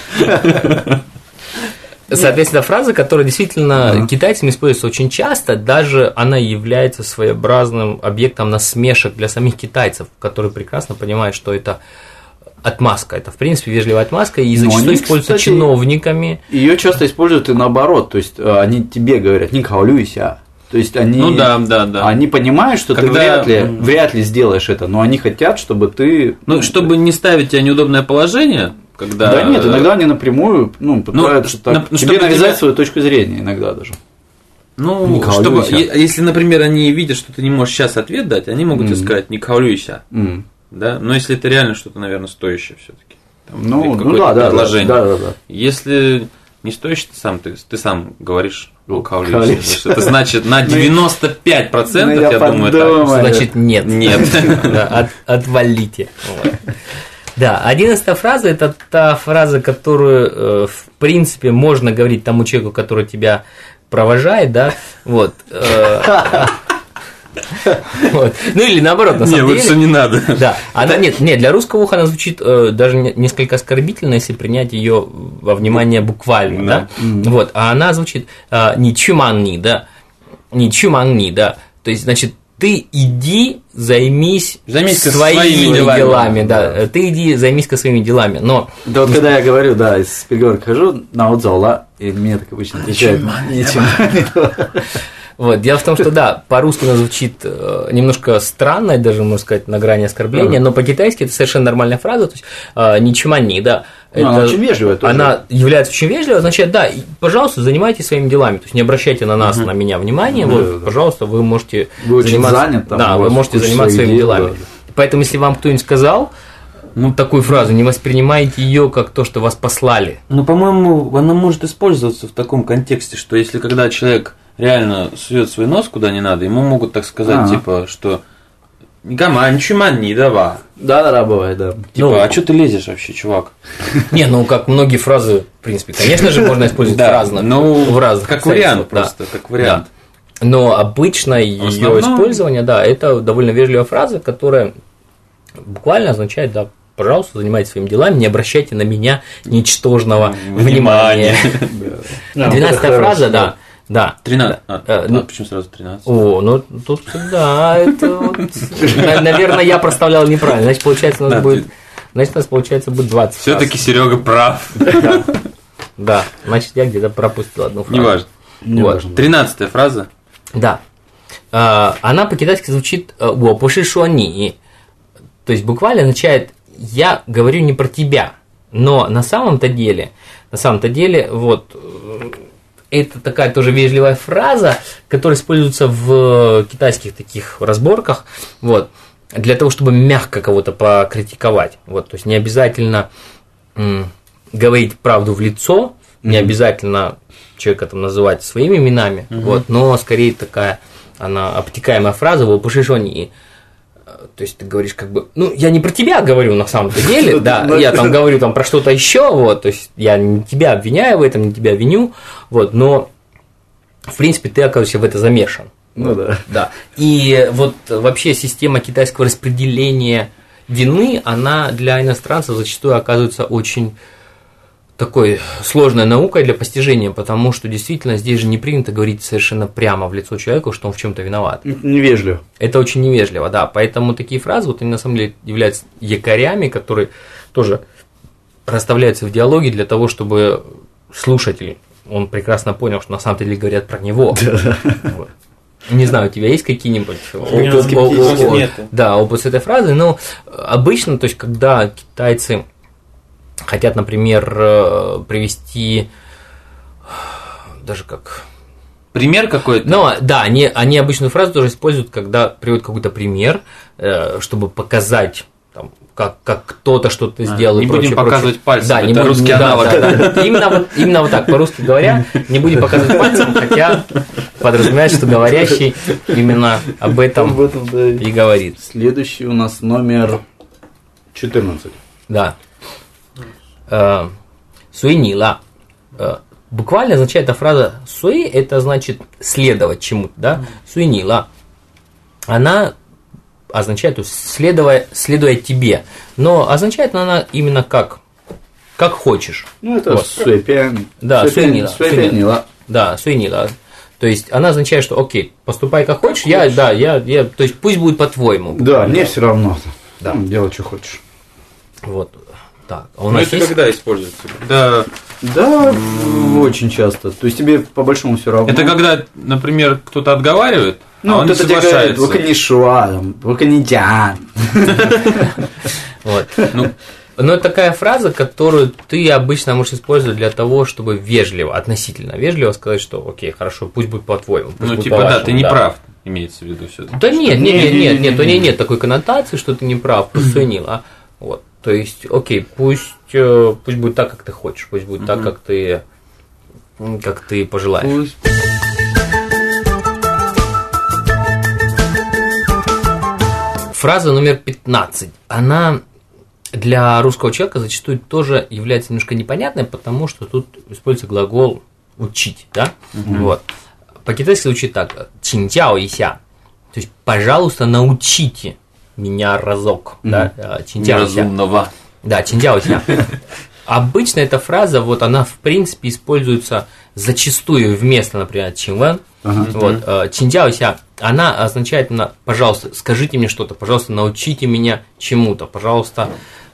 Соответственно, фраза, которая действительно uh-huh. китайцами используется очень часто, даже она является своеобразным объектом насмешек для самих китайцев, которые прекрасно понимают, что это отмазка. Это, в принципе, вежливая отмазка, и зачастую они, используется кстати, чиновниками. Ее часто используют и наоборот, то есть они тебе говорят, не каолюйся. То есть они, ну, да, да, да. они понимают, что Когда... ты вряд ли, вряд ли сделаешь это, но они хотят, чтобы ты. Ну, чтобы не ставить тебя в неудобное положение. Когда... Да нет, иногда они напрямую ну, пытаются ну, так, на, тебе навязать тебя... свою точку зрения, иногда даже. Ну, не чтобы, если, например, они видят, что ты не можешь сейчас ответ дать, они могут mm. тебе сказать, не каолюйся. Mm. Да? Но если это реально что-то, наверное, стоящее все-таки. Ну, ну да, да, да, да, да, да. Если не стоящее, ты сам, ты, ты сам говоришь каолюйся. Это значит на девяносто пять процентов, я думаю, так. Значит, нет. Нет. Отвалите. Да, одиннадцатая фраза – это та фраза, которую, в принципе, можно говорить тому человеку, который тебя провожает, да, вот. Вот. Ну или наоборот, на самом не, деле. лучше не надо. Да, она нет, нет, для русского уха она звучит э, даже несколько оскорбительно, если принять ее во внимание буквально, да. да? Mm-hmm. Вот, а она звучит э, не чуманни, да, не чуманни, да. То есть, значит, ты иди займись своими, своими делами, делами да. да. Ты иди займись-ка своими делами, но. Да вот когда я говорю, да, из переговорки хожу на отзала, и мне так обычно отвечают. Вот, дело в том, что да, по-русски она звучит э, немножко странно, даже, можно сказать, на грани оскорбления, mm-hmm. но по-китайски это совершенно нормальная фраза, то есть э, ничумани, да. Ну, это, она очень вежливая тоже. Она является очень вежливой, означает, да, пожалуйста, занимайтесь своими делами, то есть не обращайте на нас, mm-hmm. на меня внимания, mm-hmm. вот, да, пожалуйста, вы можете вы заниматься, занят, там, да, вы можете заниматься своими делами. Да. Поэтому, если вам кто-нибудь сказал, ну, такую фразу, не воспринимайте ее как то, что вас послали. Ну, по-моему, она может использоваться в таком контексте, что если когда человек реально сует свой нос куда не надо, ему могут так сказать, А-а. типа, что гаманчумани, давай. Да, да, бывает, да. Типа, ну, а что ты лезешь вообще, чувак? Не, ну как многие фразы, в принципе, конечно же, можно использовать да, разно, ну, в разных как вариант просто, да. как вариант. Да. Но обычно ее использование, да, это довольно вежливая фраза, которая буквально означает, да, пожалуйста, занимайтесь своими делами, не обращайте на меня ничтожного внимания. Двенадцатая фраза, да. Да. тринадцать. А, а, ну, почему сразу тринадцать? О, ну тут, да, это вот. Наверное, я проставлял неправильно. Значит, получается, у нас будет. Значит, у нас получается будет двадцать. Все-таки Серега прав. Да. Да. Значит, я где-то пропустил одну фразу. Неважно. Вот. Тринадцатая фраза. Да. Она по-китайски звучит «wo шуани». То есть буквально означает «я говорю не про тебя». Но на самом-то деле, на самом-то деле, вот. Это такая тоже вежливая фраза, которая используется в китайских таких разборках, вот, для того, чтобы мягко кого-то покритиковать. Вот, то есть не обязательно м, говорить правду в лицо, mm-hmm. не обязательно человека там называть своими именами, mm-hmm. вот, но скорее такая она обтекаемая фраза «wo шуани». То есть ты говоришь как бы, ну, я не про тебя говорю на самом-то деле, да, я там говорю там про что-то еще, вот, то есть я не тебя обвиняю в этом, не тебя виню, вот, но, в принципе, ты, оказывается, в это замешан. Ну да. Да. И вот вообще система китайского распределения вины, она для иностранцев зачастую оказывается очень такой сложной наукой для постижения, потому что действительно здесь же не принято говорить совершенно прямо в лицо человеку, что он в чем-то виноват. Невежливо. Это очень невежливо, да. Поэтому такие фразы, вот они на самом деле являются якорями, которые тоже расставляются в диалоге для того, чтобы слушатель, он прекрасно понял, что на самом деле говорят про него. Вот. Не знаю, у тебя есть какие-нибудь опыт, да, опыт с этой фразы, но обычно, то есть, когда китайцы хотят, например, привести даже как пример какой-то. Ну, да, они, они обычную фразу тоже используют, когда приводят какой-то пример, чтобы показать, там, как, как кто-то что-то сделал. А, не будем показывать пальцем, да, это не будем, русский да, аналог. Да, да, да. Именно, вот, именно вот так, по-русски говоря, не будем показывать пальцем, хотя подразумевает, что говорящий именно об этом, об этом да. и говорит. Следующий у нас номер четырнадцать. Да. Суинила. Буквально означает эта фраза суи, это значит следовать чему-то, да? Суинила. Она означает, то есть следуя, следуя тебе. Но означает она именно как, как хочешь. Ну, это вот. Суэпян. Да, суинила. Суинила. Да, суинила. То есть она означает, что окей, поступай как хочешь, как я, хочешь. Да, я, я, то есть пусть будет по-твоему. Да, мне все равно. Да. Ну, делай, что хочешь. Вот. Так, а у нас это есть... когда используется? Да, да м- очень часто. То есть тебе по большому все равно. Это когда, например, кто-то отговаривает, ну, а он не соглашается. Ну, кто-то тебе Вот. Ну, но это такая фраза, которую ты обычно можешь использовать для того, чтобы вежливо, относительно вежливо сказать, что окей, хорошо, пусть будет по-твоему. Ну, типа, да, ты не прав, имеется в виду все. Да нет, нет, нет, нет, нет, у нее нет такой коннотации, что ты не прав, просто суинил, а вот. То есть, окей, пусть, пусть будет так, как ты хочешь, пусть будет uh-huh. так, как ты, как ты пожелаешь. Пусть. Фраза номер пятнадцать. Она для русского человека зачастую тоже является немножко непонятной, потому что тут используется глагол учить, да? Mm-hmm. Вот. По-китайски звучит так: чинджао ися. То есть, пожалуйста, научите меня разок. Mm-hmm. Да? Неразумного. Да, чинджао ися. Обычно эта фраза, вот она в принципе используется зачастую вместо, например, чинвэн. Uh-huh. Вот, чинджао ися, она означает, пожалуйста, скажите мне что-то, пожалуйста, научите меня чему-то, пожалуйста.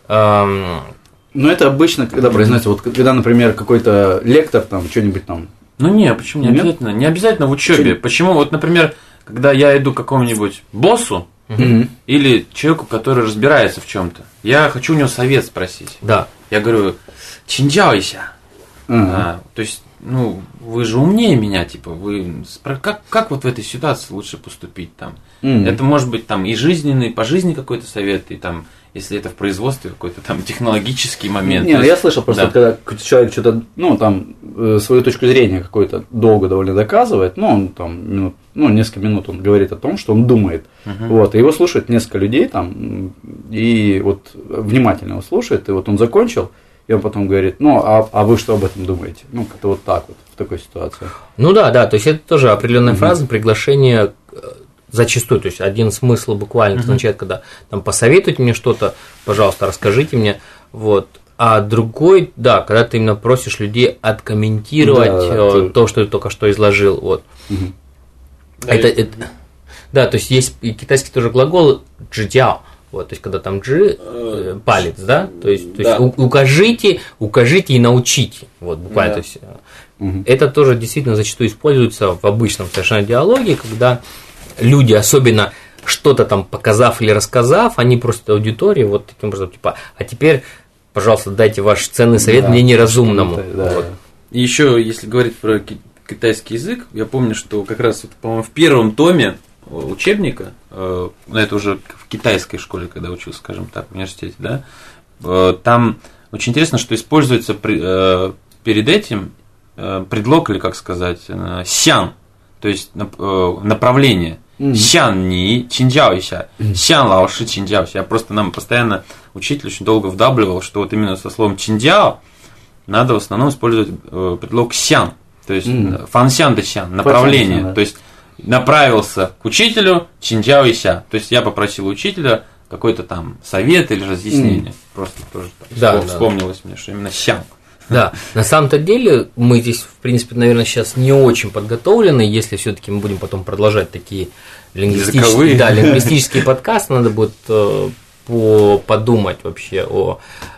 Эм... Ну, это обычно, когда произносится, вот когда, например, какой-то лектор там что-нибудь там. Ну не, почему не Нет? обязательно? Не обязательно в учебе. Почему? Вот, например, когда я иду к какому-нибудь боссу uh-huh. или человеку, который разбирается в чем-то, я хочу у него совет спросить. Да. Я говорю, чинджао ися. Uh-huh. А, то есть, ну, вы же умнее меня, типа, вы как, как вот в этой ситуации лучше поступить там? Mm-hmm. Это может быть там и жизненный, по жизни какой-то совет, и там, если это в производстве, какой-то там технологический момент. Не, ну, я слышал просто, да. вот, когда какой-то человек что-то, ну, там, свою точку зрения какой-то долго довольно доказывает, ну, он там, минут, ну, несколько минут он говорит о том, что он думает, uh-huh. вот, и его слушает несколько людей там, и вот внимательно его слушает, и вот он закончил, и он потом говорит, ну, а, а вы что об этом думаете? Ну, как-то вот так вот, в такой ситуации. Ну да, да, то есть это тоже определенная mm-hmm. фраза, приглашение зачастую, то есть один смысл буквально mm-hmm. означает, когда там посоветуйте мне что-то, пожалуйста, расскажите мне, вот, а другой, да, когда ты именно просишь людей откомментировать да, ты... то, что ты только что изложил, вот. Mm-hmm. Это, это, да, то есть есть и китайский тоже глагол «джидяо». Вот, то есть, когда там джи э, палец, да, то есть, то да. есть у, укажите, укажите и научите, вот, буквально, да. то есть, угу. это тоже действительно зачастую используется в обычном совершенно диалоге, когда люди, особенно что-то там показав или рассказав, они просят аудитории вот таким образом, типа, а теперь, пожалуйста, дайте ваш ценный совет да, мне неразумному. Да. Вот. И еще, если говорить про китайский язык, я помню, что как раз, по-моему, в первом томе учебника, э, это уже в китайской школе, когда учился, скажем так, в университете, да, э, там очень интересно, что используется при, э, перед этим э, предлог, или как сказать, э, сян, то есть э, направление. Сян ни чинджао ися, сян лао ши чинджао ися. Я просто нам постоянно учитель очень долго вдавливал, что вот именно со словом чинджао надо в основном использовать э, предлог сян, то есть mm. фансян де сян, направление, фансян, да. то есть направился к учителю, чинджао ися. То есть я попросил учителя какой-то там совет или разъяснение. Mm. Просто тоже да, вспомнилось да. мне, что именно сян. Да, на самом-то деле мы здесь, в принципе, наверное, сейчас не очень подготовлены. Если все-таки мы будем потом продолжать такие лингвистические, да, лингвистические подкасты, надо будет э, по, подумать вообще о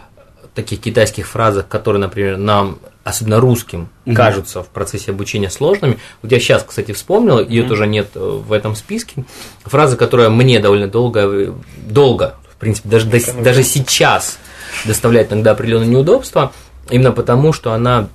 таких китайских фразах, которые, например, нам, особенно русским, угу. кажутся в процессе обучения сложными. Вот я сейчас, кстати, вспомнил, ее угу. тоже нет в этом списке. Фраза, которая мне довольно долго, долго, в принципе, даже, до, даже сейчас доставляет иногда определенные неудобства, именно потому, что она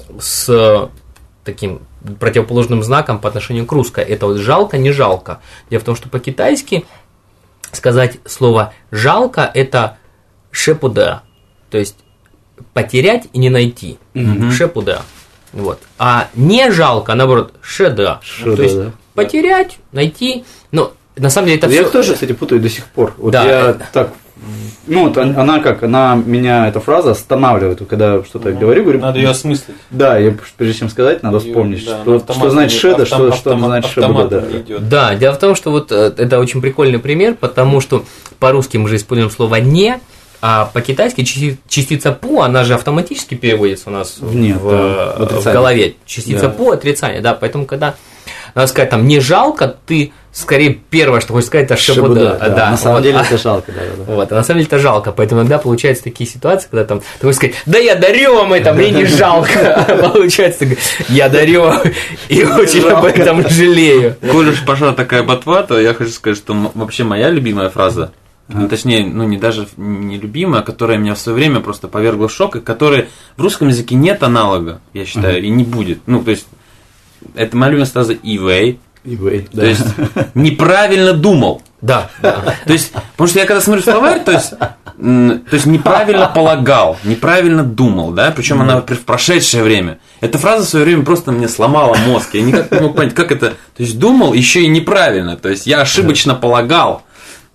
с таким противоположным знаком по отношению к русской. Это вот жалко, не жалко. Дело в том, что по-китайски сказать слово жалко это шепуда. То есть потерять и не найти. Mm-hmm. Шепуда. Вот. А не жалко, наоборот, шеда. Шеда, то есть да. потерять, найти. Но на самом деле это я все... тоже, кстати, путаю до сих пор. Вот да, я это... так. Ну, вот она как, она меня, эта фраза останавливает, когда что-то ну, говорю, говорю. Надо ее осмыслить. Да, я, прежде чем сказать, надо вспомнить, да, что, что значит шеда, что, что значит шеда. Да. да, дело в том, что вот это очень прикольный пример, потому что по-русски мы же используем слово «не», а по-китайски частица «пу», она же автоматически переводится у нас Нет, в, да, в голове. Частица да. «пу» – отрицание, да, поэтому когда надо сказать, там, не жалко, ты скорее первое, что хочешь сказать, это шебуда. Да, да. На самом вот. деле это жалко, да, да. Вот, а на самом деле это жалко, поэтому иногда получаются такие ситуации, когда там ты хочешь сказать, да я дарю, это мне не жалко. Получается, я дарю и очень об этом жалею. Коль уж пошла такая ботва, то я хочу сказать, что вообще моя любимая фраза, ну, точнее, ну не даже не любимая, которая меня в свое время просто повергла в шок, и которой в русском языке нет аналога, я считаю, и не будет. Ну, то есть, это моя любимая фраза «ивэй». Ивэй, да. То есть, неправильно думал. Да. То есть, потому что я когда смотрю словарь, то есть, то есть неправильно полагал, неправильно думал, да, причем она в прошедшее время. Эта фраза в свое время просто мне сломала мозг. Я никак не мог понять, как это. То есть, думал еще и неправильно. То есть, я ошибочно полагал.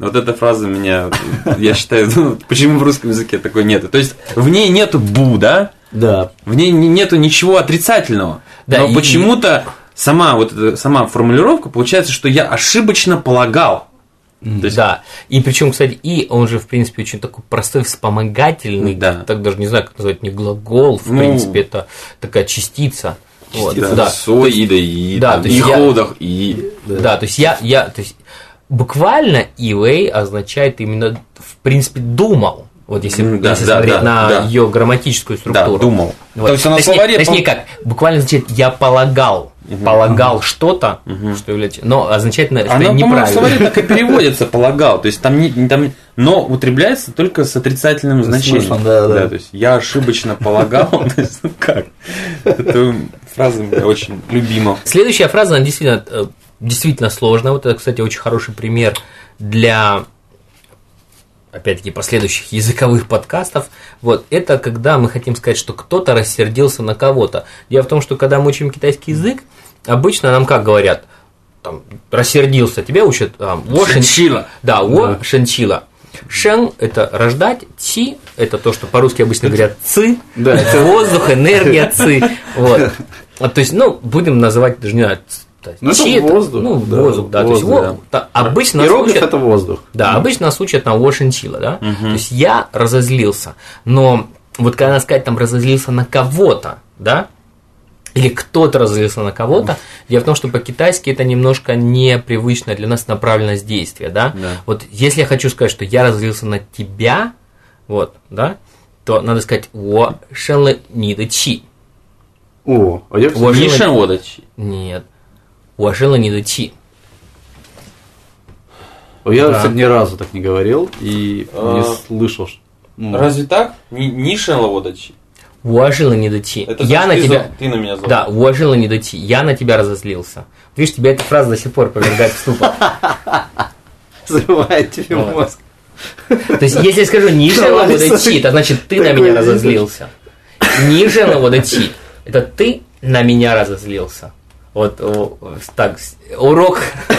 Вот эта фраза меня, я считаю, ну, почему в русском языке такой нету. То есть в ней нету бу, да? Да. В ней нету ничего отрицательного. Да, но и... почему-то сама, вот эта, сама формулировка получается, что я ошибочно полагал. Mm. То есть... Да. И причем, кстати, и он же, в принципе, очень такой простой, вспомогательный. Да. Так даже не знаю, как назвать, не глагол, в ну... принципе, это такая частица. Вот, да, да. Со, и, да, и, да, там, то и есть ходах, я, и... Да. да, то есть я, я то есть буквально «ивэй» означает именно, в принципе, «думал». Вот если, да, если да, смотреть да, на да. ее грамматическую структуру. Да, думал. Вот. То есть она точнее, словаре... точнее как, буквально означает «я полагал». Угу. Полагал угу. что-то, угу. что является... Но означает, что она, неправильно. В словаре так и переводится «полагал». То есть там, не, там... Но употребляется только с отрицательным значением. Смыслом, да, да. Да, то есть я ошибочно полагал. То есть, ну как? Эта фраза мне очень любима. Следующая фраза, она действительно, действительно сложная. Вот это, кстати, очень хороший пример для, опять-таки, последующих языковых подкастов. Вот, это когда мы хотим сказать, что кто-то рассердился на кого-то. Дело в том, что когда мы учим китайский язык, обычно нам как говорят, там, рассердился, тебя учат там, во шэнчила. Да, во шэнчила. Шэн – это рождать, чи – это то, что по-русски обычно говорят ци, да. Это воздух, энергия, ци. Вот. То есть, ну, будем называть, даже не знаю, ну, чи это воздух. Ну, да, воздух, да. Воздух, то есть, да. Вот, обычно иероглиф это воздух. Да, mm. обычно нас учат там вошенчила, да. Mm-hmm. То есть я разозлился. Но вот когда сказать там разозлился на кого-то, да, или кто-то разозлился на кого-то, mm. дело в том, что по-китайски это немножко непривычная для нас направленность действия, да. Yeah. Вот если я хочу сказать, что я разозлился на тебя, вот, да, то надо сказать во шэнлэ ни дэ чи. О, а я не шэн во дэ чи. Нет. 我生了你的气. Я, да. кстати, ни разу так не говорил и а... не слышал. Ну... Разве так? Не шэнла во дэ чи. 我生了你的气. Я на тебя. Ты на меня зовут. Да, 我生了你的气. Я на тебя разозлился. Видишь, тебя эта фраза до сих пор повергает в ступор. Взрывает тебе мозг. То есть, если я скажу не шэнла во дэ чи, это значит ты на меня разозлился. Не шэнла во дэ чи. Это ты на меня разозлился. Вот так, урок,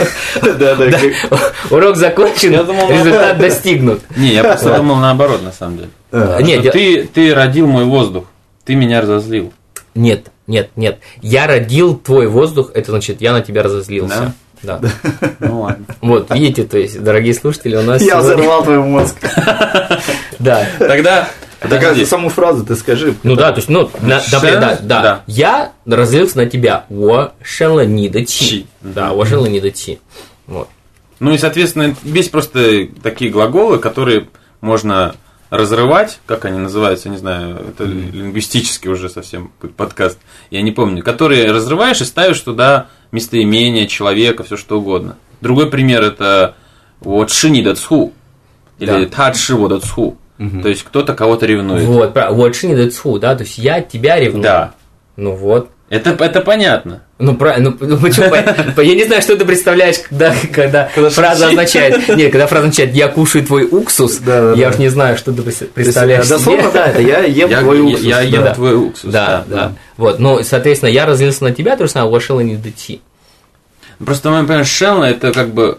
урок закончен, результат достигнут. Не, я просто думал наоборот, на самом деле. Нет, ты, ты родил мой воздух, ты меня разозлил. Нет, нет, нет. Я родил твой воздух, это значит, я на тебя разозлился. Да. Ну ладно. Вот, видите, то есть, дорогие слушатели, у нас. Я взорвал твой мозг. Да. Тогда. Так, саму фразу ты скажи. Ну да, то есть, ну, на, например, да, да, да. Я разозлился на тебя. 我生了你的气. Да, 我生了你的气. Вот. Ну и, соответственно, есть просто такие глаголы, которые можно разрывать, как они называются, не знаю, это mm. лингвистически уже совсем подкаст, я не помню, которые разрываешь и ставишь туда местоимение человека, все что угодно. Другой пример это вот шини да цху или та чи во да цху. Угу. То есть кто-то кого-то ревнует. Вот, вот шини да цху, да, то есть я тебя ревную. Да. Ну вот. Это, это понятно. Ну правильно, ну почему? Я не знаю, что ты представляешь, когда, когда фраза означает. Нет, когда фраза означает я кушаю твой уксус, я уж не знаю, что ты представляешь. Дословно, да, это я ем твой уксус. Я ем твой уксус. Да, да. Вот, ну, соответственно, я разлился на тебя, то же самое, вошел не дойти. Просто мы понимаем, шелна это как бы.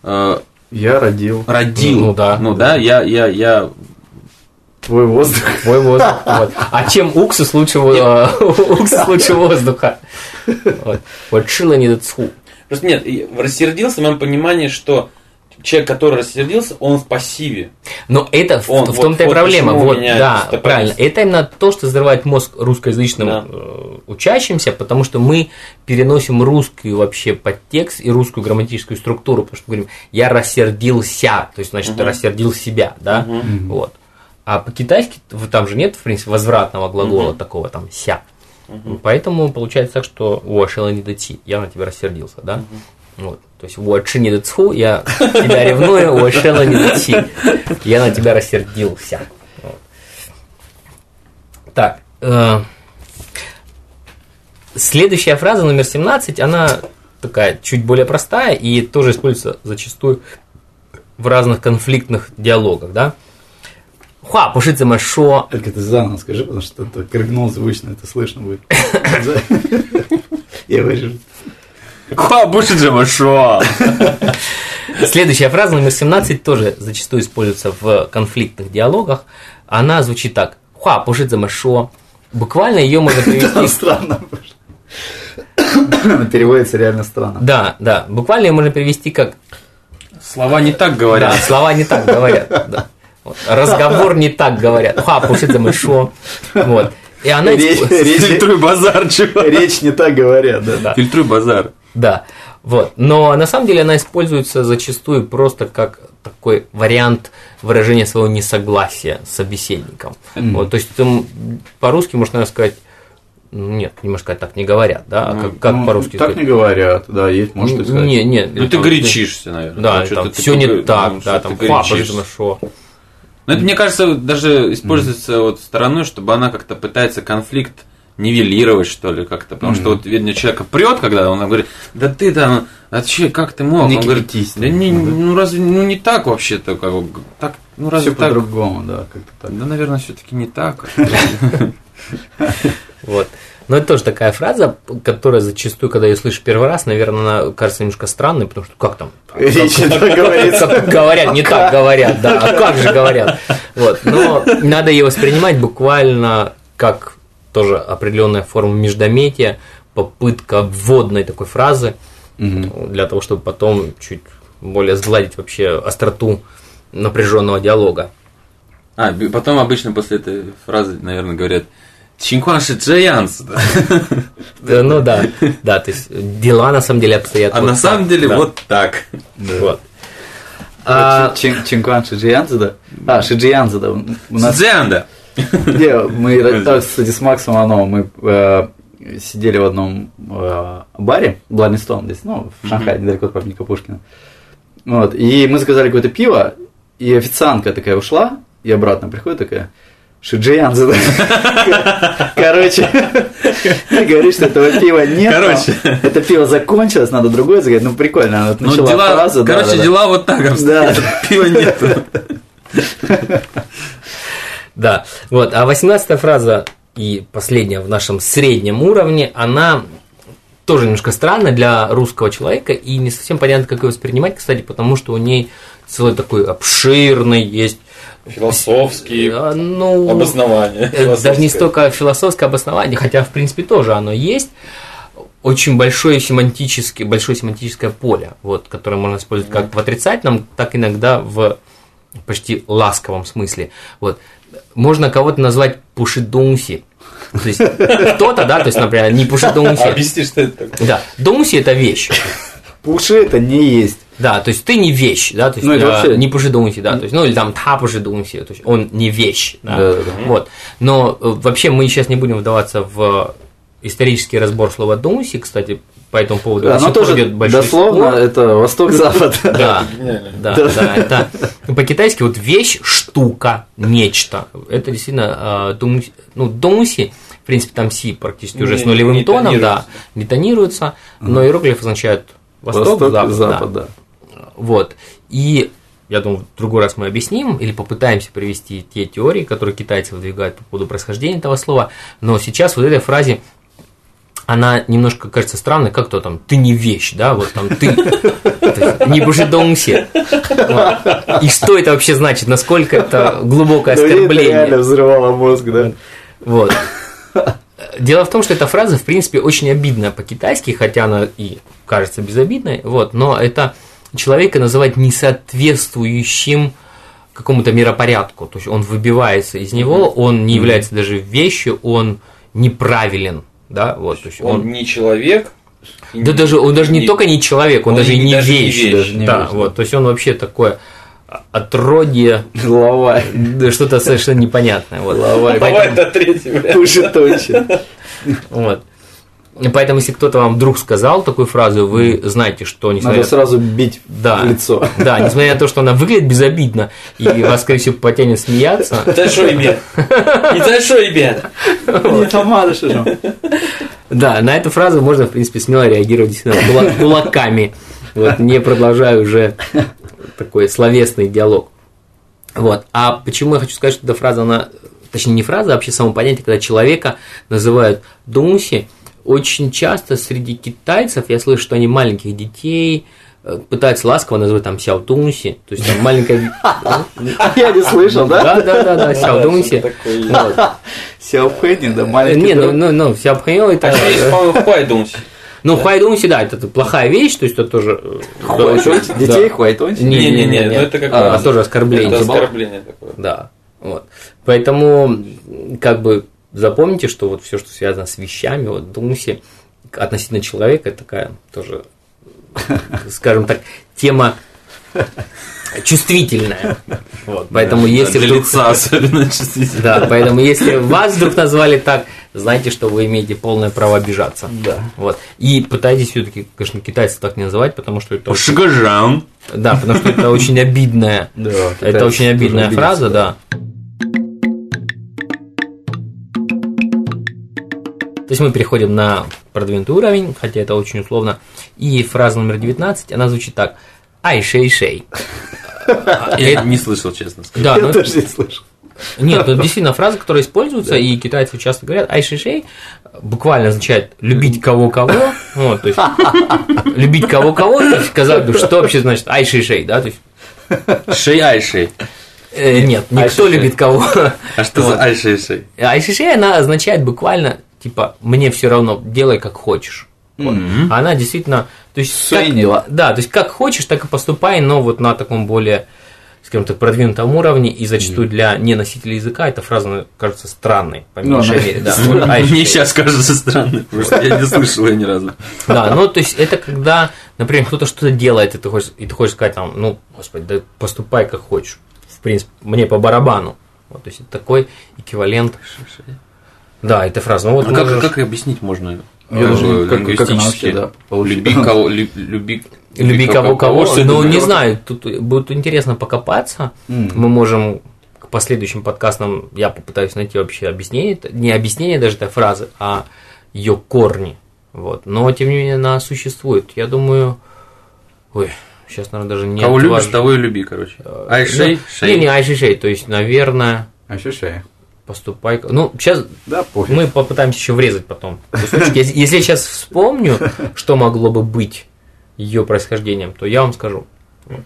Я родил. Родил. Ну да. Ну да, я, я, я. Твой воздух. Твой воздух. Вот. А чем уксус лучше, уксус лучше воздуха? Вот шила не дацху. Просто нет, рассердился в моем понимании, что человек, который рассердился, он в пассиве. Но это он, в, в том-то вот, и проблема. Вот, да, правильно. Это именно то, что взрывает мозг русскоязычным да. учащимся, потому что мы переносим русский вообще подтекст и русскую грамматическую структуру, потому что мы говорим я рассердился, то есть значит угу. рассердил себя, да, угу. вот. А по-китайски там же нет, в принципе, возвратного глагола угу. такого там ся. Угу. Поэтому получается так, что о, шила не дати, я на тебя рассердился, да? Угу. Вот. То есть о, ши не дацху, я тебя ревную, о, шила не дати, я на тебя рассердился. Вот. Так. Э, следующая фраза, номер семнадцать, она такая чуть более простая и тоже используется зачастую в разных конфликтных диалогах, да? Хуа, пуши цэма шо. Только ты заново скажи, потому что это крикнул звучно, это слышно будет. Я вырежу. Хуа, пуши цэма шо. Следующая фраза, номер семнадцать, тоже зачастую используется в конфликтных диалогах. Она звучит так. Хуа, пушит за машо. Буквально ее можно перевести... Странно. Переводится реально странно. Да, да. Буквально ее можно перевести как... Слова не так говорят. Да, слова не так говорят. Да. Вот. Разговор не так говорят. Хуа, пушит за машо. Вот. И она... Речь, речь, Фильтруй базар, чувак. речь не так говорят, да. Да. Фильтруй базар. Да, вот. Но на самом деле она используется зачастую просто как такой вариант выражения своего несогласия с собеседником. Mm-hmm. Вот, то есть ты по-русски можно, наверное, сказать, нет, не можно сказать, так не говорят, да? А как, как ну, по-русски так сказать? не говорят, да, есть, может сказать. Не, не, Ну ты горячишься, наверное. Да, Ну, там ты все не такой, так, ну, да, что там ты папа, горячишься. шо. Ну, это, мне кажется, даже используется mm-hmm. вот стороной, чтобы она как-то пытается конфликт нивелировать, что ли, как-то. Потому mm-hmm. что вот, видно, человека прет, когда он говорит, да ты там, а че, как ты мог? Не Он говорит, кипятись, да не, ну разве, ну не так вообще-то, как бы, так, ну разве Все так? по-другому, да, как-то так. Да, наверное, все-таки не так. Вот. Но это тоже такая фраза, которая зачастую, когда ее слышишь первый раз, наверное, она кажется немножко странной, потому что как там? Речь не так говорится. Как говорят, не так говорят, да, а как же говорят. Вот. Но надо ее воспринимать буквально как тоже определенная форма междометия, попытка вводной такой фразы, угу. для того, чтобы потом чуть более сгладить вообще остроту напряженного диалога. А, потом обычно после этой фразы, наверное, говорят «Чинкуан ши це янс». Ну да, да, то есть дела на самом деле обстоят. А на самом деле вот так. Вот. Чинкуан Шиджиянзе, да? А, Шиджиянзе, да. У нас... Шиджиянда. Не, мы так, кстати, с Максом оно, мы э, сидели в одном э, баре, Бланистон, здесь, ну, в Шанхае, mm-hmm. недалеко от памятника Пушкина. Вот, и мы заказали какое-то пиво, и официантка такая ушла, и обратно приходит такая, Шиджиянзе, да. Короче, говорит, что этого пива нет. Короче. Это пиво закончилось, надо другое заказать. Ну, прикольно, она начала дела, фразу. Короче, да, дела да, вот так обстоят, да. Пива нет. Да, вот, а восемнадцатая фраза и последняя в нашем среднем уровне, она тоже немножко странная для русского человека и не совсем понятно, как ее воспринимать, кстати, потому что у ней целый такой обширный есть философские ну, обоснования. Даже не столько философское обоснование, хотя в принципе тоже оно есть. Очень большое семантическое, большое семантическое поле, вот, которое можно использовать как в отрицательном, так иногда в почти ласковом смысле. Вот. Можно кого-то назвать пушидунси. То есть кто-то, да, то есть, например, не пушидунси. Объясни, что это такое. Да, дунси это вещь. Пуши это не есть. Да, то есть ты не вещь, да, то есть ну, это вообще... не пушидунси, да, то есть, ну или там та пушидунси, то есть он не вещь, да, да, да, да. Вот. Но вообще мы сейчас не будем вдаваться в исторический разбор слова дунси, кстати, по этому поводу. Да, оно тоже дословно спор. Это восток-запад. Да, да, да, это по-китайски вот вещь, штука, нечто. Это действительно, ну, дунси, в принципе, там си практически уже с нулевым тоном, да, не тонируется, но иероглиф означает восток, запад, да. Вот. И я думаю, в другой раз мы объясним или попытаемся привести те теории, которые китайцы выдвигают по поводу происхождения этого слова. Но сейчас вот этой фразе она немножко кажется странной, как то там, ты не вещь, да, вот там ты, не бужидонси. И что это вообще значит, насколько это глубокое оскорбление. Это реально взрывало мозг, да. Вот. Дело в том, что эта фраза, в принципе, очень обидная по-китайски, хотя она и кажется безобидной, вот, но это человека называть несоответствующим какому-то миропорядку, то есть он выбивается из него, он не является даже вещью, он неправилен. Да, вот, то есть он, он не человек. Да, даже он даже не, не только не человек, он, он даже и не даже вещь. Не вещь даже не да, вещь, вот, то есть он вообще такое отродье, Лавай. Да, что-то совершенно непонятное. Вот. Лавай, поэтому... это третий вариант. Уже точно. Вот. Поэтому, если кто-то вам вдруг сказал такую фразу, вы знаете, что несмотря... Надо сразу бить да, в лицо. Да, несмотря на то, что она выглядит безобидно, и вас, скорее всего, потянет смеяться. Это что, ребят? Это что, ребят? Не помада, что. Да, на эту фразу можно, в принципе, смело реагировать действительно кулаками, вот, не продолжая уже такой словесный диалог. Вот. А почему я хочу сказать, что эта фраза, она, точнее, не фраза, а вообще само понятие, когда человека называют дунси. Очень часто среди китайцев я слышу, что они маленьких детей пытается ласково называть там сяо тунси, то есть там маленькая... Я не слышал, да? Да, да, да, да, сяо тунси. Сяо пэнни, да, маленький. Не, ну, ну, ну, сяо пэньо это... Хуай дунси. Ну, хуайдунси, да, это плохая вещь, то есть это тоже... Хуайтонси? Детей хуайтонси? Не-не-не, ну это как раз... тоже оскорбление. Это оскорбление такое. Да, вот. Поэтому, как бы, запомните, что вот все, что связано с вещами, вот дунси, относительно человека, это такая тоже, скажем так, тема чувствительная. Вот, поэтому, да, если для вдруг... лица особенно чувствительная. Да, поэтому если вас вдруг назвали так, знайте, что вы имеете полное право обижаться. Да. Вот. И пытайтесь все-таки, конечно, китайцев так не называть, потому что это очень... Шигажан. Да, потому что это очень обидная. Да, это очень обидная фраза, да. То есть мы переходим на продвинутый уровень, хотя это очень условно. И фраза номер девятнадцать, она звучит так: ай шей шей. Я не слышал, честно сказать. Да, Я ну, тоже не слышал. Нет, это действительно фраза, которая используется, и китайцы часто говорят. Ай шей шей буквально означает любить кого-кого. Вот, то есть любить кого-кого, то есть сказать, ну, что вообще значит ай шей шей, да? То есть шей-ай-шей. Э, нет, никто любит кого. А что за ай шей шей? Ай шей шей, она означает буквально, типа, мне все равно, делай как хочешь. Вот. Mm-hmm. Она действительно, то есть, как, да, то есть как хочешь, так и поступай, но вот на таком более, скажем так, продвинутом уровне, и зачастую mm-hmm. для неносителей языка эта фраза кажется странной, по меньшей no, мере. Да. Вот, мне сейчас кажется странной, потому что я не слышал ее ни разу. Да, ну то есть это когда, например, кто-то что-то делает, и ты хочешь, и ты хочешь сказать там, ну, господи, да поступай как хочешь, в принципе, мне по барабану. Вот, то есть это такой эквивалент. Да, эта фраза. Ну, вот а можешь... как, как объяснить можно? Я даже как, как она вообще, да, люби кого, люб, люби, люби кого кого. Ну, не знаю, тут будет интересно покопаться. Mm. Мы можем к последующим подкастам, я попытаюсь найти вообще объяснение, не объяснение даже этой фразы, а ее корни. Вот. Но, тем не менее, она существует. Я думаю, ой, сейчас, наверное, даже не кого отважу. Любишь, того и люби, короче. Айшей, шей. Не, не айшей, то есть, наверное... Айшей. Поступай. Ну, сейчас да, мы попытаемся еще врезать потом. Если, если я сейчас вспомню, что могло бы быть ее происхождением, то я вам скажу. Вот.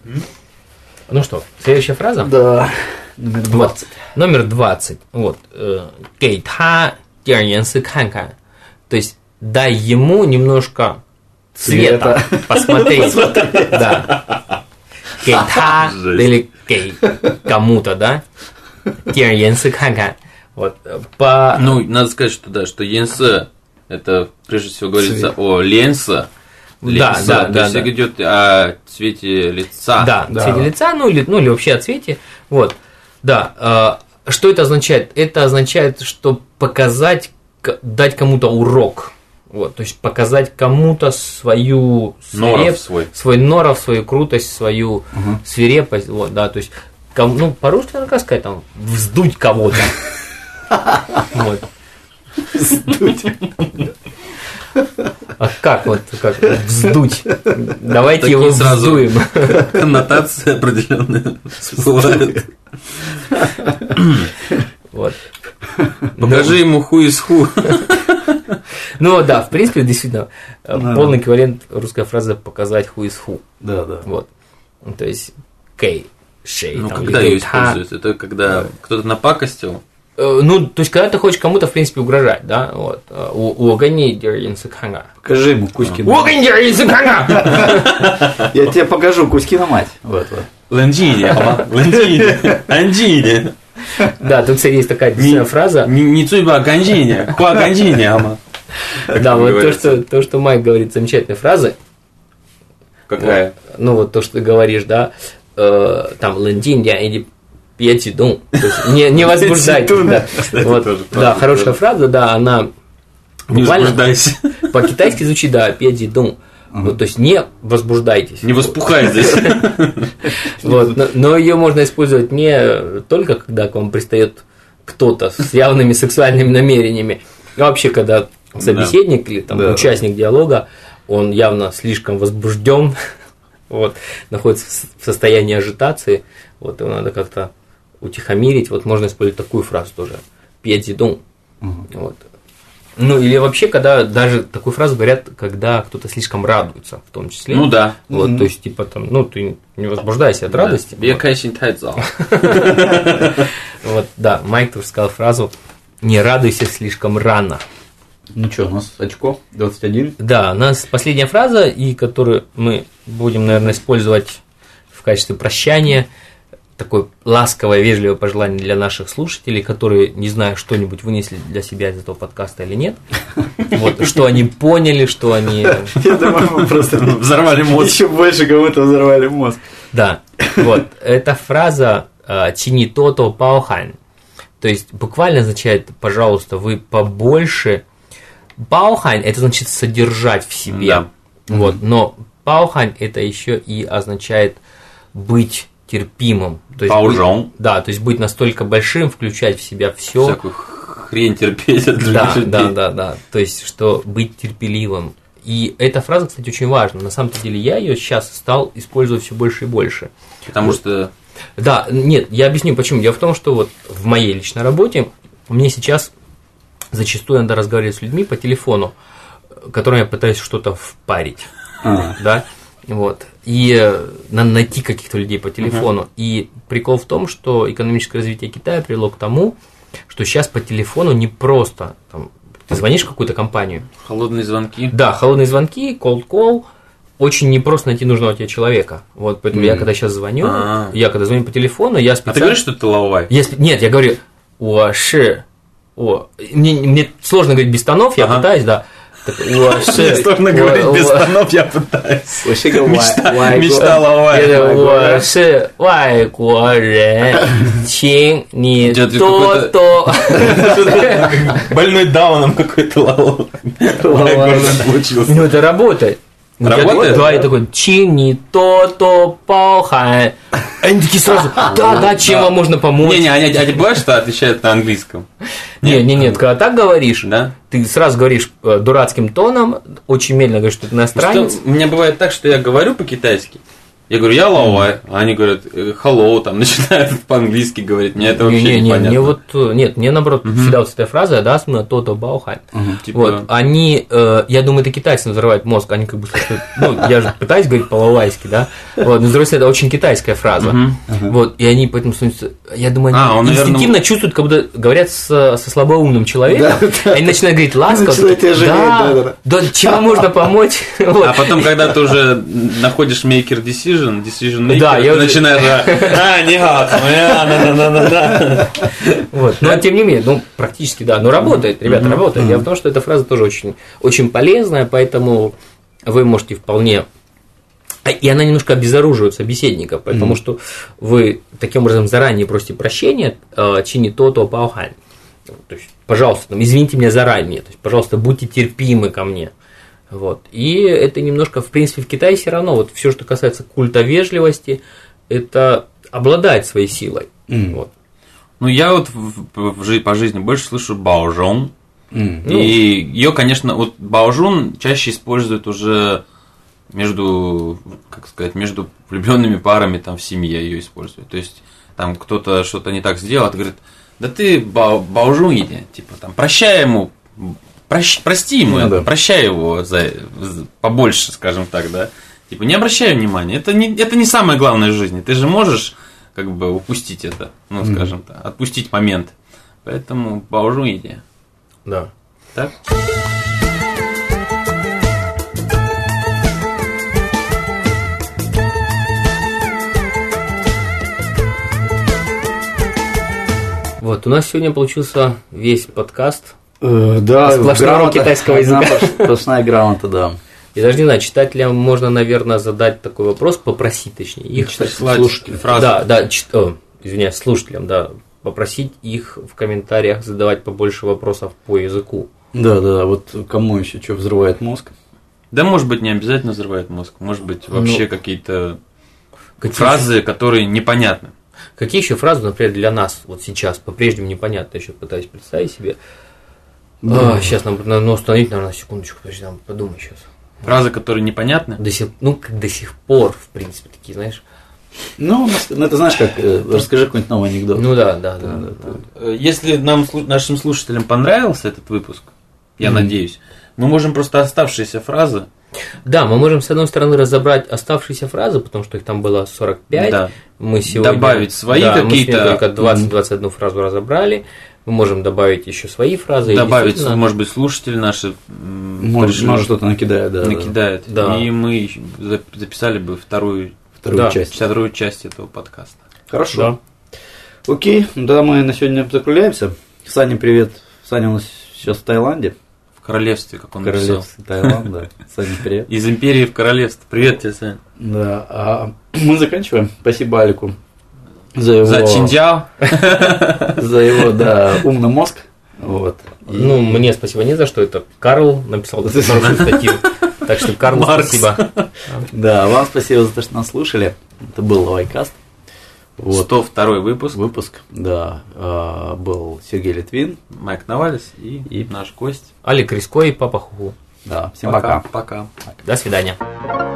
Ну что, следующая фраза? Да. Номер двадцать. Вот. Номер двадцать. Вот. Гэй та диэр ян си кан кан. То есть дай ему немножко цвета, цвета. посмотреть. Да. Гэй та или гэй кому-то, да? Диэр ян си кан кан. Вот, по... Ну, надо сказать, что да, что янсе это прежде всего говорится цвет. О ленсе. Да, да, то да. есть да. идет о цвете лица. Да, да. цвете лица, ну или, ну или вообще о цвете. Вот. Да. Э, что это означает? Это означает, что показать, дать кому-то урок. Вот, то есть показать кому-то свою свиреп, свой. свой норов, свою крутость, свою угу. свирепость. Вот, да, то есть, кому, ну, по-русски, надо как сказать, там, вздуть кого-то. Вот. А как вот, как вздуть? Давайте такие его сразу вздуем. Коннотация определенная всплывает. Вот. Покажи ему ху из ху. Ну да, в принципе, действительно, полный эквивалент русской фразы показать ху из ху. Да, да. Вот. То есть кей, шей. Ну, когда ее используют? Это когда кто-то напакостил? Ну, то есть, когда ты хочешь кому-то, в принципе, угрожать, да, вот. У Гани дерьинсы ханга. Покажи ему Кузькину. У Гани дерьинсы ханга. Я тебе покажу Кузькина мать. Вот, вот. Ланджини, Ланджини, Анджини. Да, тут, кстати, есть такая действительно фраза. Не цуйба, Ганджини, Хуа Ганджини, ама. Да, вот то что, то, что Майк говорит, замечательная фраза. Какая? Ну, вот то, что ты говоришь, да, там, Ланджини, или пьетидун, то есть не, не возбуждайтесь. Да, вот, тоже, да хорошая тоже. Фраза, да, она буквально по-китайски звучит, да, пьетидун. Uh-huh. Вот, то есть не возбуждайтесь. Не воспухайтесь. Вот, но, но ее можно использовать не только когда к вам пристает кто-то с явными сексуальными намерениями, а вообще, когда собеседник или там, участник диалога, он явно слишком возбужден, вот, находится в состоянии ажитации, вот, его надо как-то утихомирить. Вот можно использовать такую фразу тоже. Пьедидун. Угу. Вот. Ну, или вообще, когда даже такую фразу говорят, когда кто-то слишком радуется, в том числе. Ну да. Вот, Mm-hmm. то есть, типа там, ну, ты не возбуждайся от Да. радости. Бе кайсин тайцао. Вот, да, Майк тоже сказал фразу «не радуйся слишком рано». Ну что, у нас очко двадцать один. Да, у нас последняя фраза, и которую мы будем, наверное, использовать в качестве прощания, такое ласковое, вежливое пожелание для наших слушателей, которые, не знаю, что-нибудь вынесли для себя из этого подкаста или нет. Вот, что они поняли, что они... Я думаю, мы просто Взорвали мозг. еще больше кому-то взорвали мозг. Да, вот, эта фраза «чини то-то паохань», то есть буквально означает, пожалуйста, вы побольше... Паохань – это значит содержать в себе, Да. вот, но паохань – это еще и означает быть терпимым. То есть Паужон. быть- да, то есть быть настолько большим, включать в себя все. Всякую хрень терпеть от других Да, людей. да, да, да. То есть, что быть терпеливым. И эта фраза, кстати, очень важна. На самом деле я ее сейчас стал использовать все больше и больше. Потому что... Да, нет, я объясню почему. Дело в том, что вот в моей личной работе мне сейчас зачастую надо разговаривать с людьми по телефону, которым я пытаюсь что-то впарить. А. Да, вот. И э, надо найти каких-то людей по телефону. Uh-huh. И прикол в том, что экономическое развитие Китая привело к тому, что сейчас по телефону не просто там, ты звонишь в какую-то компанию. Холодные звонки. Да, холодные звонки, cold call. Очень непросто найти нужного тебе человека. Вот, поэтому mm. я когда сейчас звоню, А-а-а. я когда звоню по телефону, я специально... А ты говоришь, что ты лаовай? Я спе... Нет, я говорю, о, ши, о. Мне, мне сложно говорить без тонов, я Ага. пытаюсь, да. Так, о, ши, Мне сложно о, говорить о, без о. тонов, я пытаюсь. Вообще говорю, Мечта, вай- мечта лаовай. Это Вай- 我是外国人，请你 Дядя, 多 какой-то- 多。 Больной дауном какой-то лаовай. Лаовай. Получился. Ну, это работает. Ну, я Работает? такой, да, я такой, чин не то то паохань. Они такие сразу, да, да, чем вам можно помочь? Не-не, они, они бывает, что отвечают на английском? Не, не, нет, когда так говоришь, Да? ты сразу говоришь э, дурацким тоном, очень медленно говоришь, что ты иностранец. Что, у меня бывает так, что я говорю по-китайски, я говорю, я лаовай, а они говорят, э, hello, там, начинают по-английски говорить, мне это вообще не, не, не, непонятно. мне вот, э, нет, мне наоборот всегда вот эта фраза, да, смысл то-то баохань. Типа, Вот, они, э, я думаю, это китайцам взрывает мозг, они как бы слушают, ну, я же пытаюсь говорить по-лавайски, да, вот, но, с другой стороны, это очень китайская фраза, вот, и они поэтому, становятся- я думаю, они А, он, наверное, инстинктивно чувствуют, как будто говорят со, со слабоумным человеком, Да, да. они начинают говорить ласково, Начинают тебя жалеть, да, да, да, да, чем можно помочь, вот. А потом, когда ты уже находишь maker decision, decision maker, Да, я ты уже- начинаешь, а, не гад, да. Вот. Но тем не менее, ну, практически да. Но работает, ребята, работает. Дело в том, что эта фраза тоже очень, очень полезная, поэтому вы можете вполне. И она немножко обезоруживает собеседника, потому что вы таким образом заранее просите прощения, чини то-то паохань. То есть, пожалуйста, там, извините меня заранее, то есть, пожалуйста, будьте терпимы ко мне. Вот. И это немножко, в принципе, в Китае все равно, вот все, что касается культа вежливости, это обладает своей силой. Mm. Вот. Ну, я вот в- в жи- по жизни больше слышу баожон. М. Ну. И ее, конечно, вот баожун чаще используют уже между, как сказать, между влюбленными парами там в семье ее используют. То есть там кто-то что-то не так сделал, а ты говорит, да ты бао- баожун иди, типа там прощай ему, прощ- прости ему, Ну да. прощай его за, за- побольше, скажем так, да. Типа не обращай внимания, это не, это не самое главное в жизни, ты же можешь как бы упустить это, ну скажем так, отпустить момент. Поэтому баожун иди. Да. Так? Вот, у нас сегодня получился весь подкаст. Э, Да, Сплошной урок грамота, китайского одна языка. Сплошная грамота, да. И даже не знаю, читателям можно, наверное, задать такой вопрос, попросить, точнее, их. Прислать слушателям. фразы. Да, да, чит- о, извиняюсь, слушателям, да, попросить их в комментариях задавать побольше вопросов по языку. Да, да, вот кому еще что взрывает мозг? Да, может быть, не обязательно взрывает мозг, может быть, вообще Ну, какие-то Какие, фразы, которые непонятны. какие еще фразы, например, для нас вот сейчас по-прежнему непонятно, я еще пытаюсь представить себе. Да. А, сейчас нам надо установить, наверное, на секундочку, подожди, нам подумай сейчас. Фразы, которые непонятны. До сих, ну, как до сих пор, в принципе, такие, знаешь. Ну, ну, это знаешь, как э, расскажи какой-нибудь новый анекдот. Ну да, да, да. Да, да. да. Если нам, слу- нашим слушателям понравился этот выпуск, я mm-hmm. надеюсь. Мы можем просто оставшиеся фразы. Да, мы можем, с одной стороны, разобрать оставшиеся фразы, потому что их там было сорок пять. Да. Мы сегодня, добавить свои да, какие-то. Мы только двадцать-двадцать одну фразу разобрали. Мы можем добавить еще свои фразы. Добавить, действительно... может быть, слушатели наши может, может что-то накидают, да. Накидают. Да. И мы записали бы вторую, вторую, да. часть. вторую часть этого подкаста. Хорошо. Да. Окей, тогда мы на сегодня закругляемся. Саня, привет. Саня у нас сейчас в Таиланде. В королевстве, как он написал. В королевстве Таиланда. Саня, привет. Из империи в королевство. Привет тебе, Саня. Да, а мы заканчиваем. Спасибо Алику за его... За Чинджао. За его, да, умный мозг. Вот. Ну, мне спасибо не за что. Это Карл написал хорошую статью. Так что, Карл, спасибо. Да, вам спасибо за то, что нас слушали. Это был Лавайкаст. Вот. сто второй выпуск. Выпуск, да. Был Сергей Литвин, Майк Навалис и, и наш гость Алик Риско и Папа Хуху. Да, всем пока. Пока. До свидания.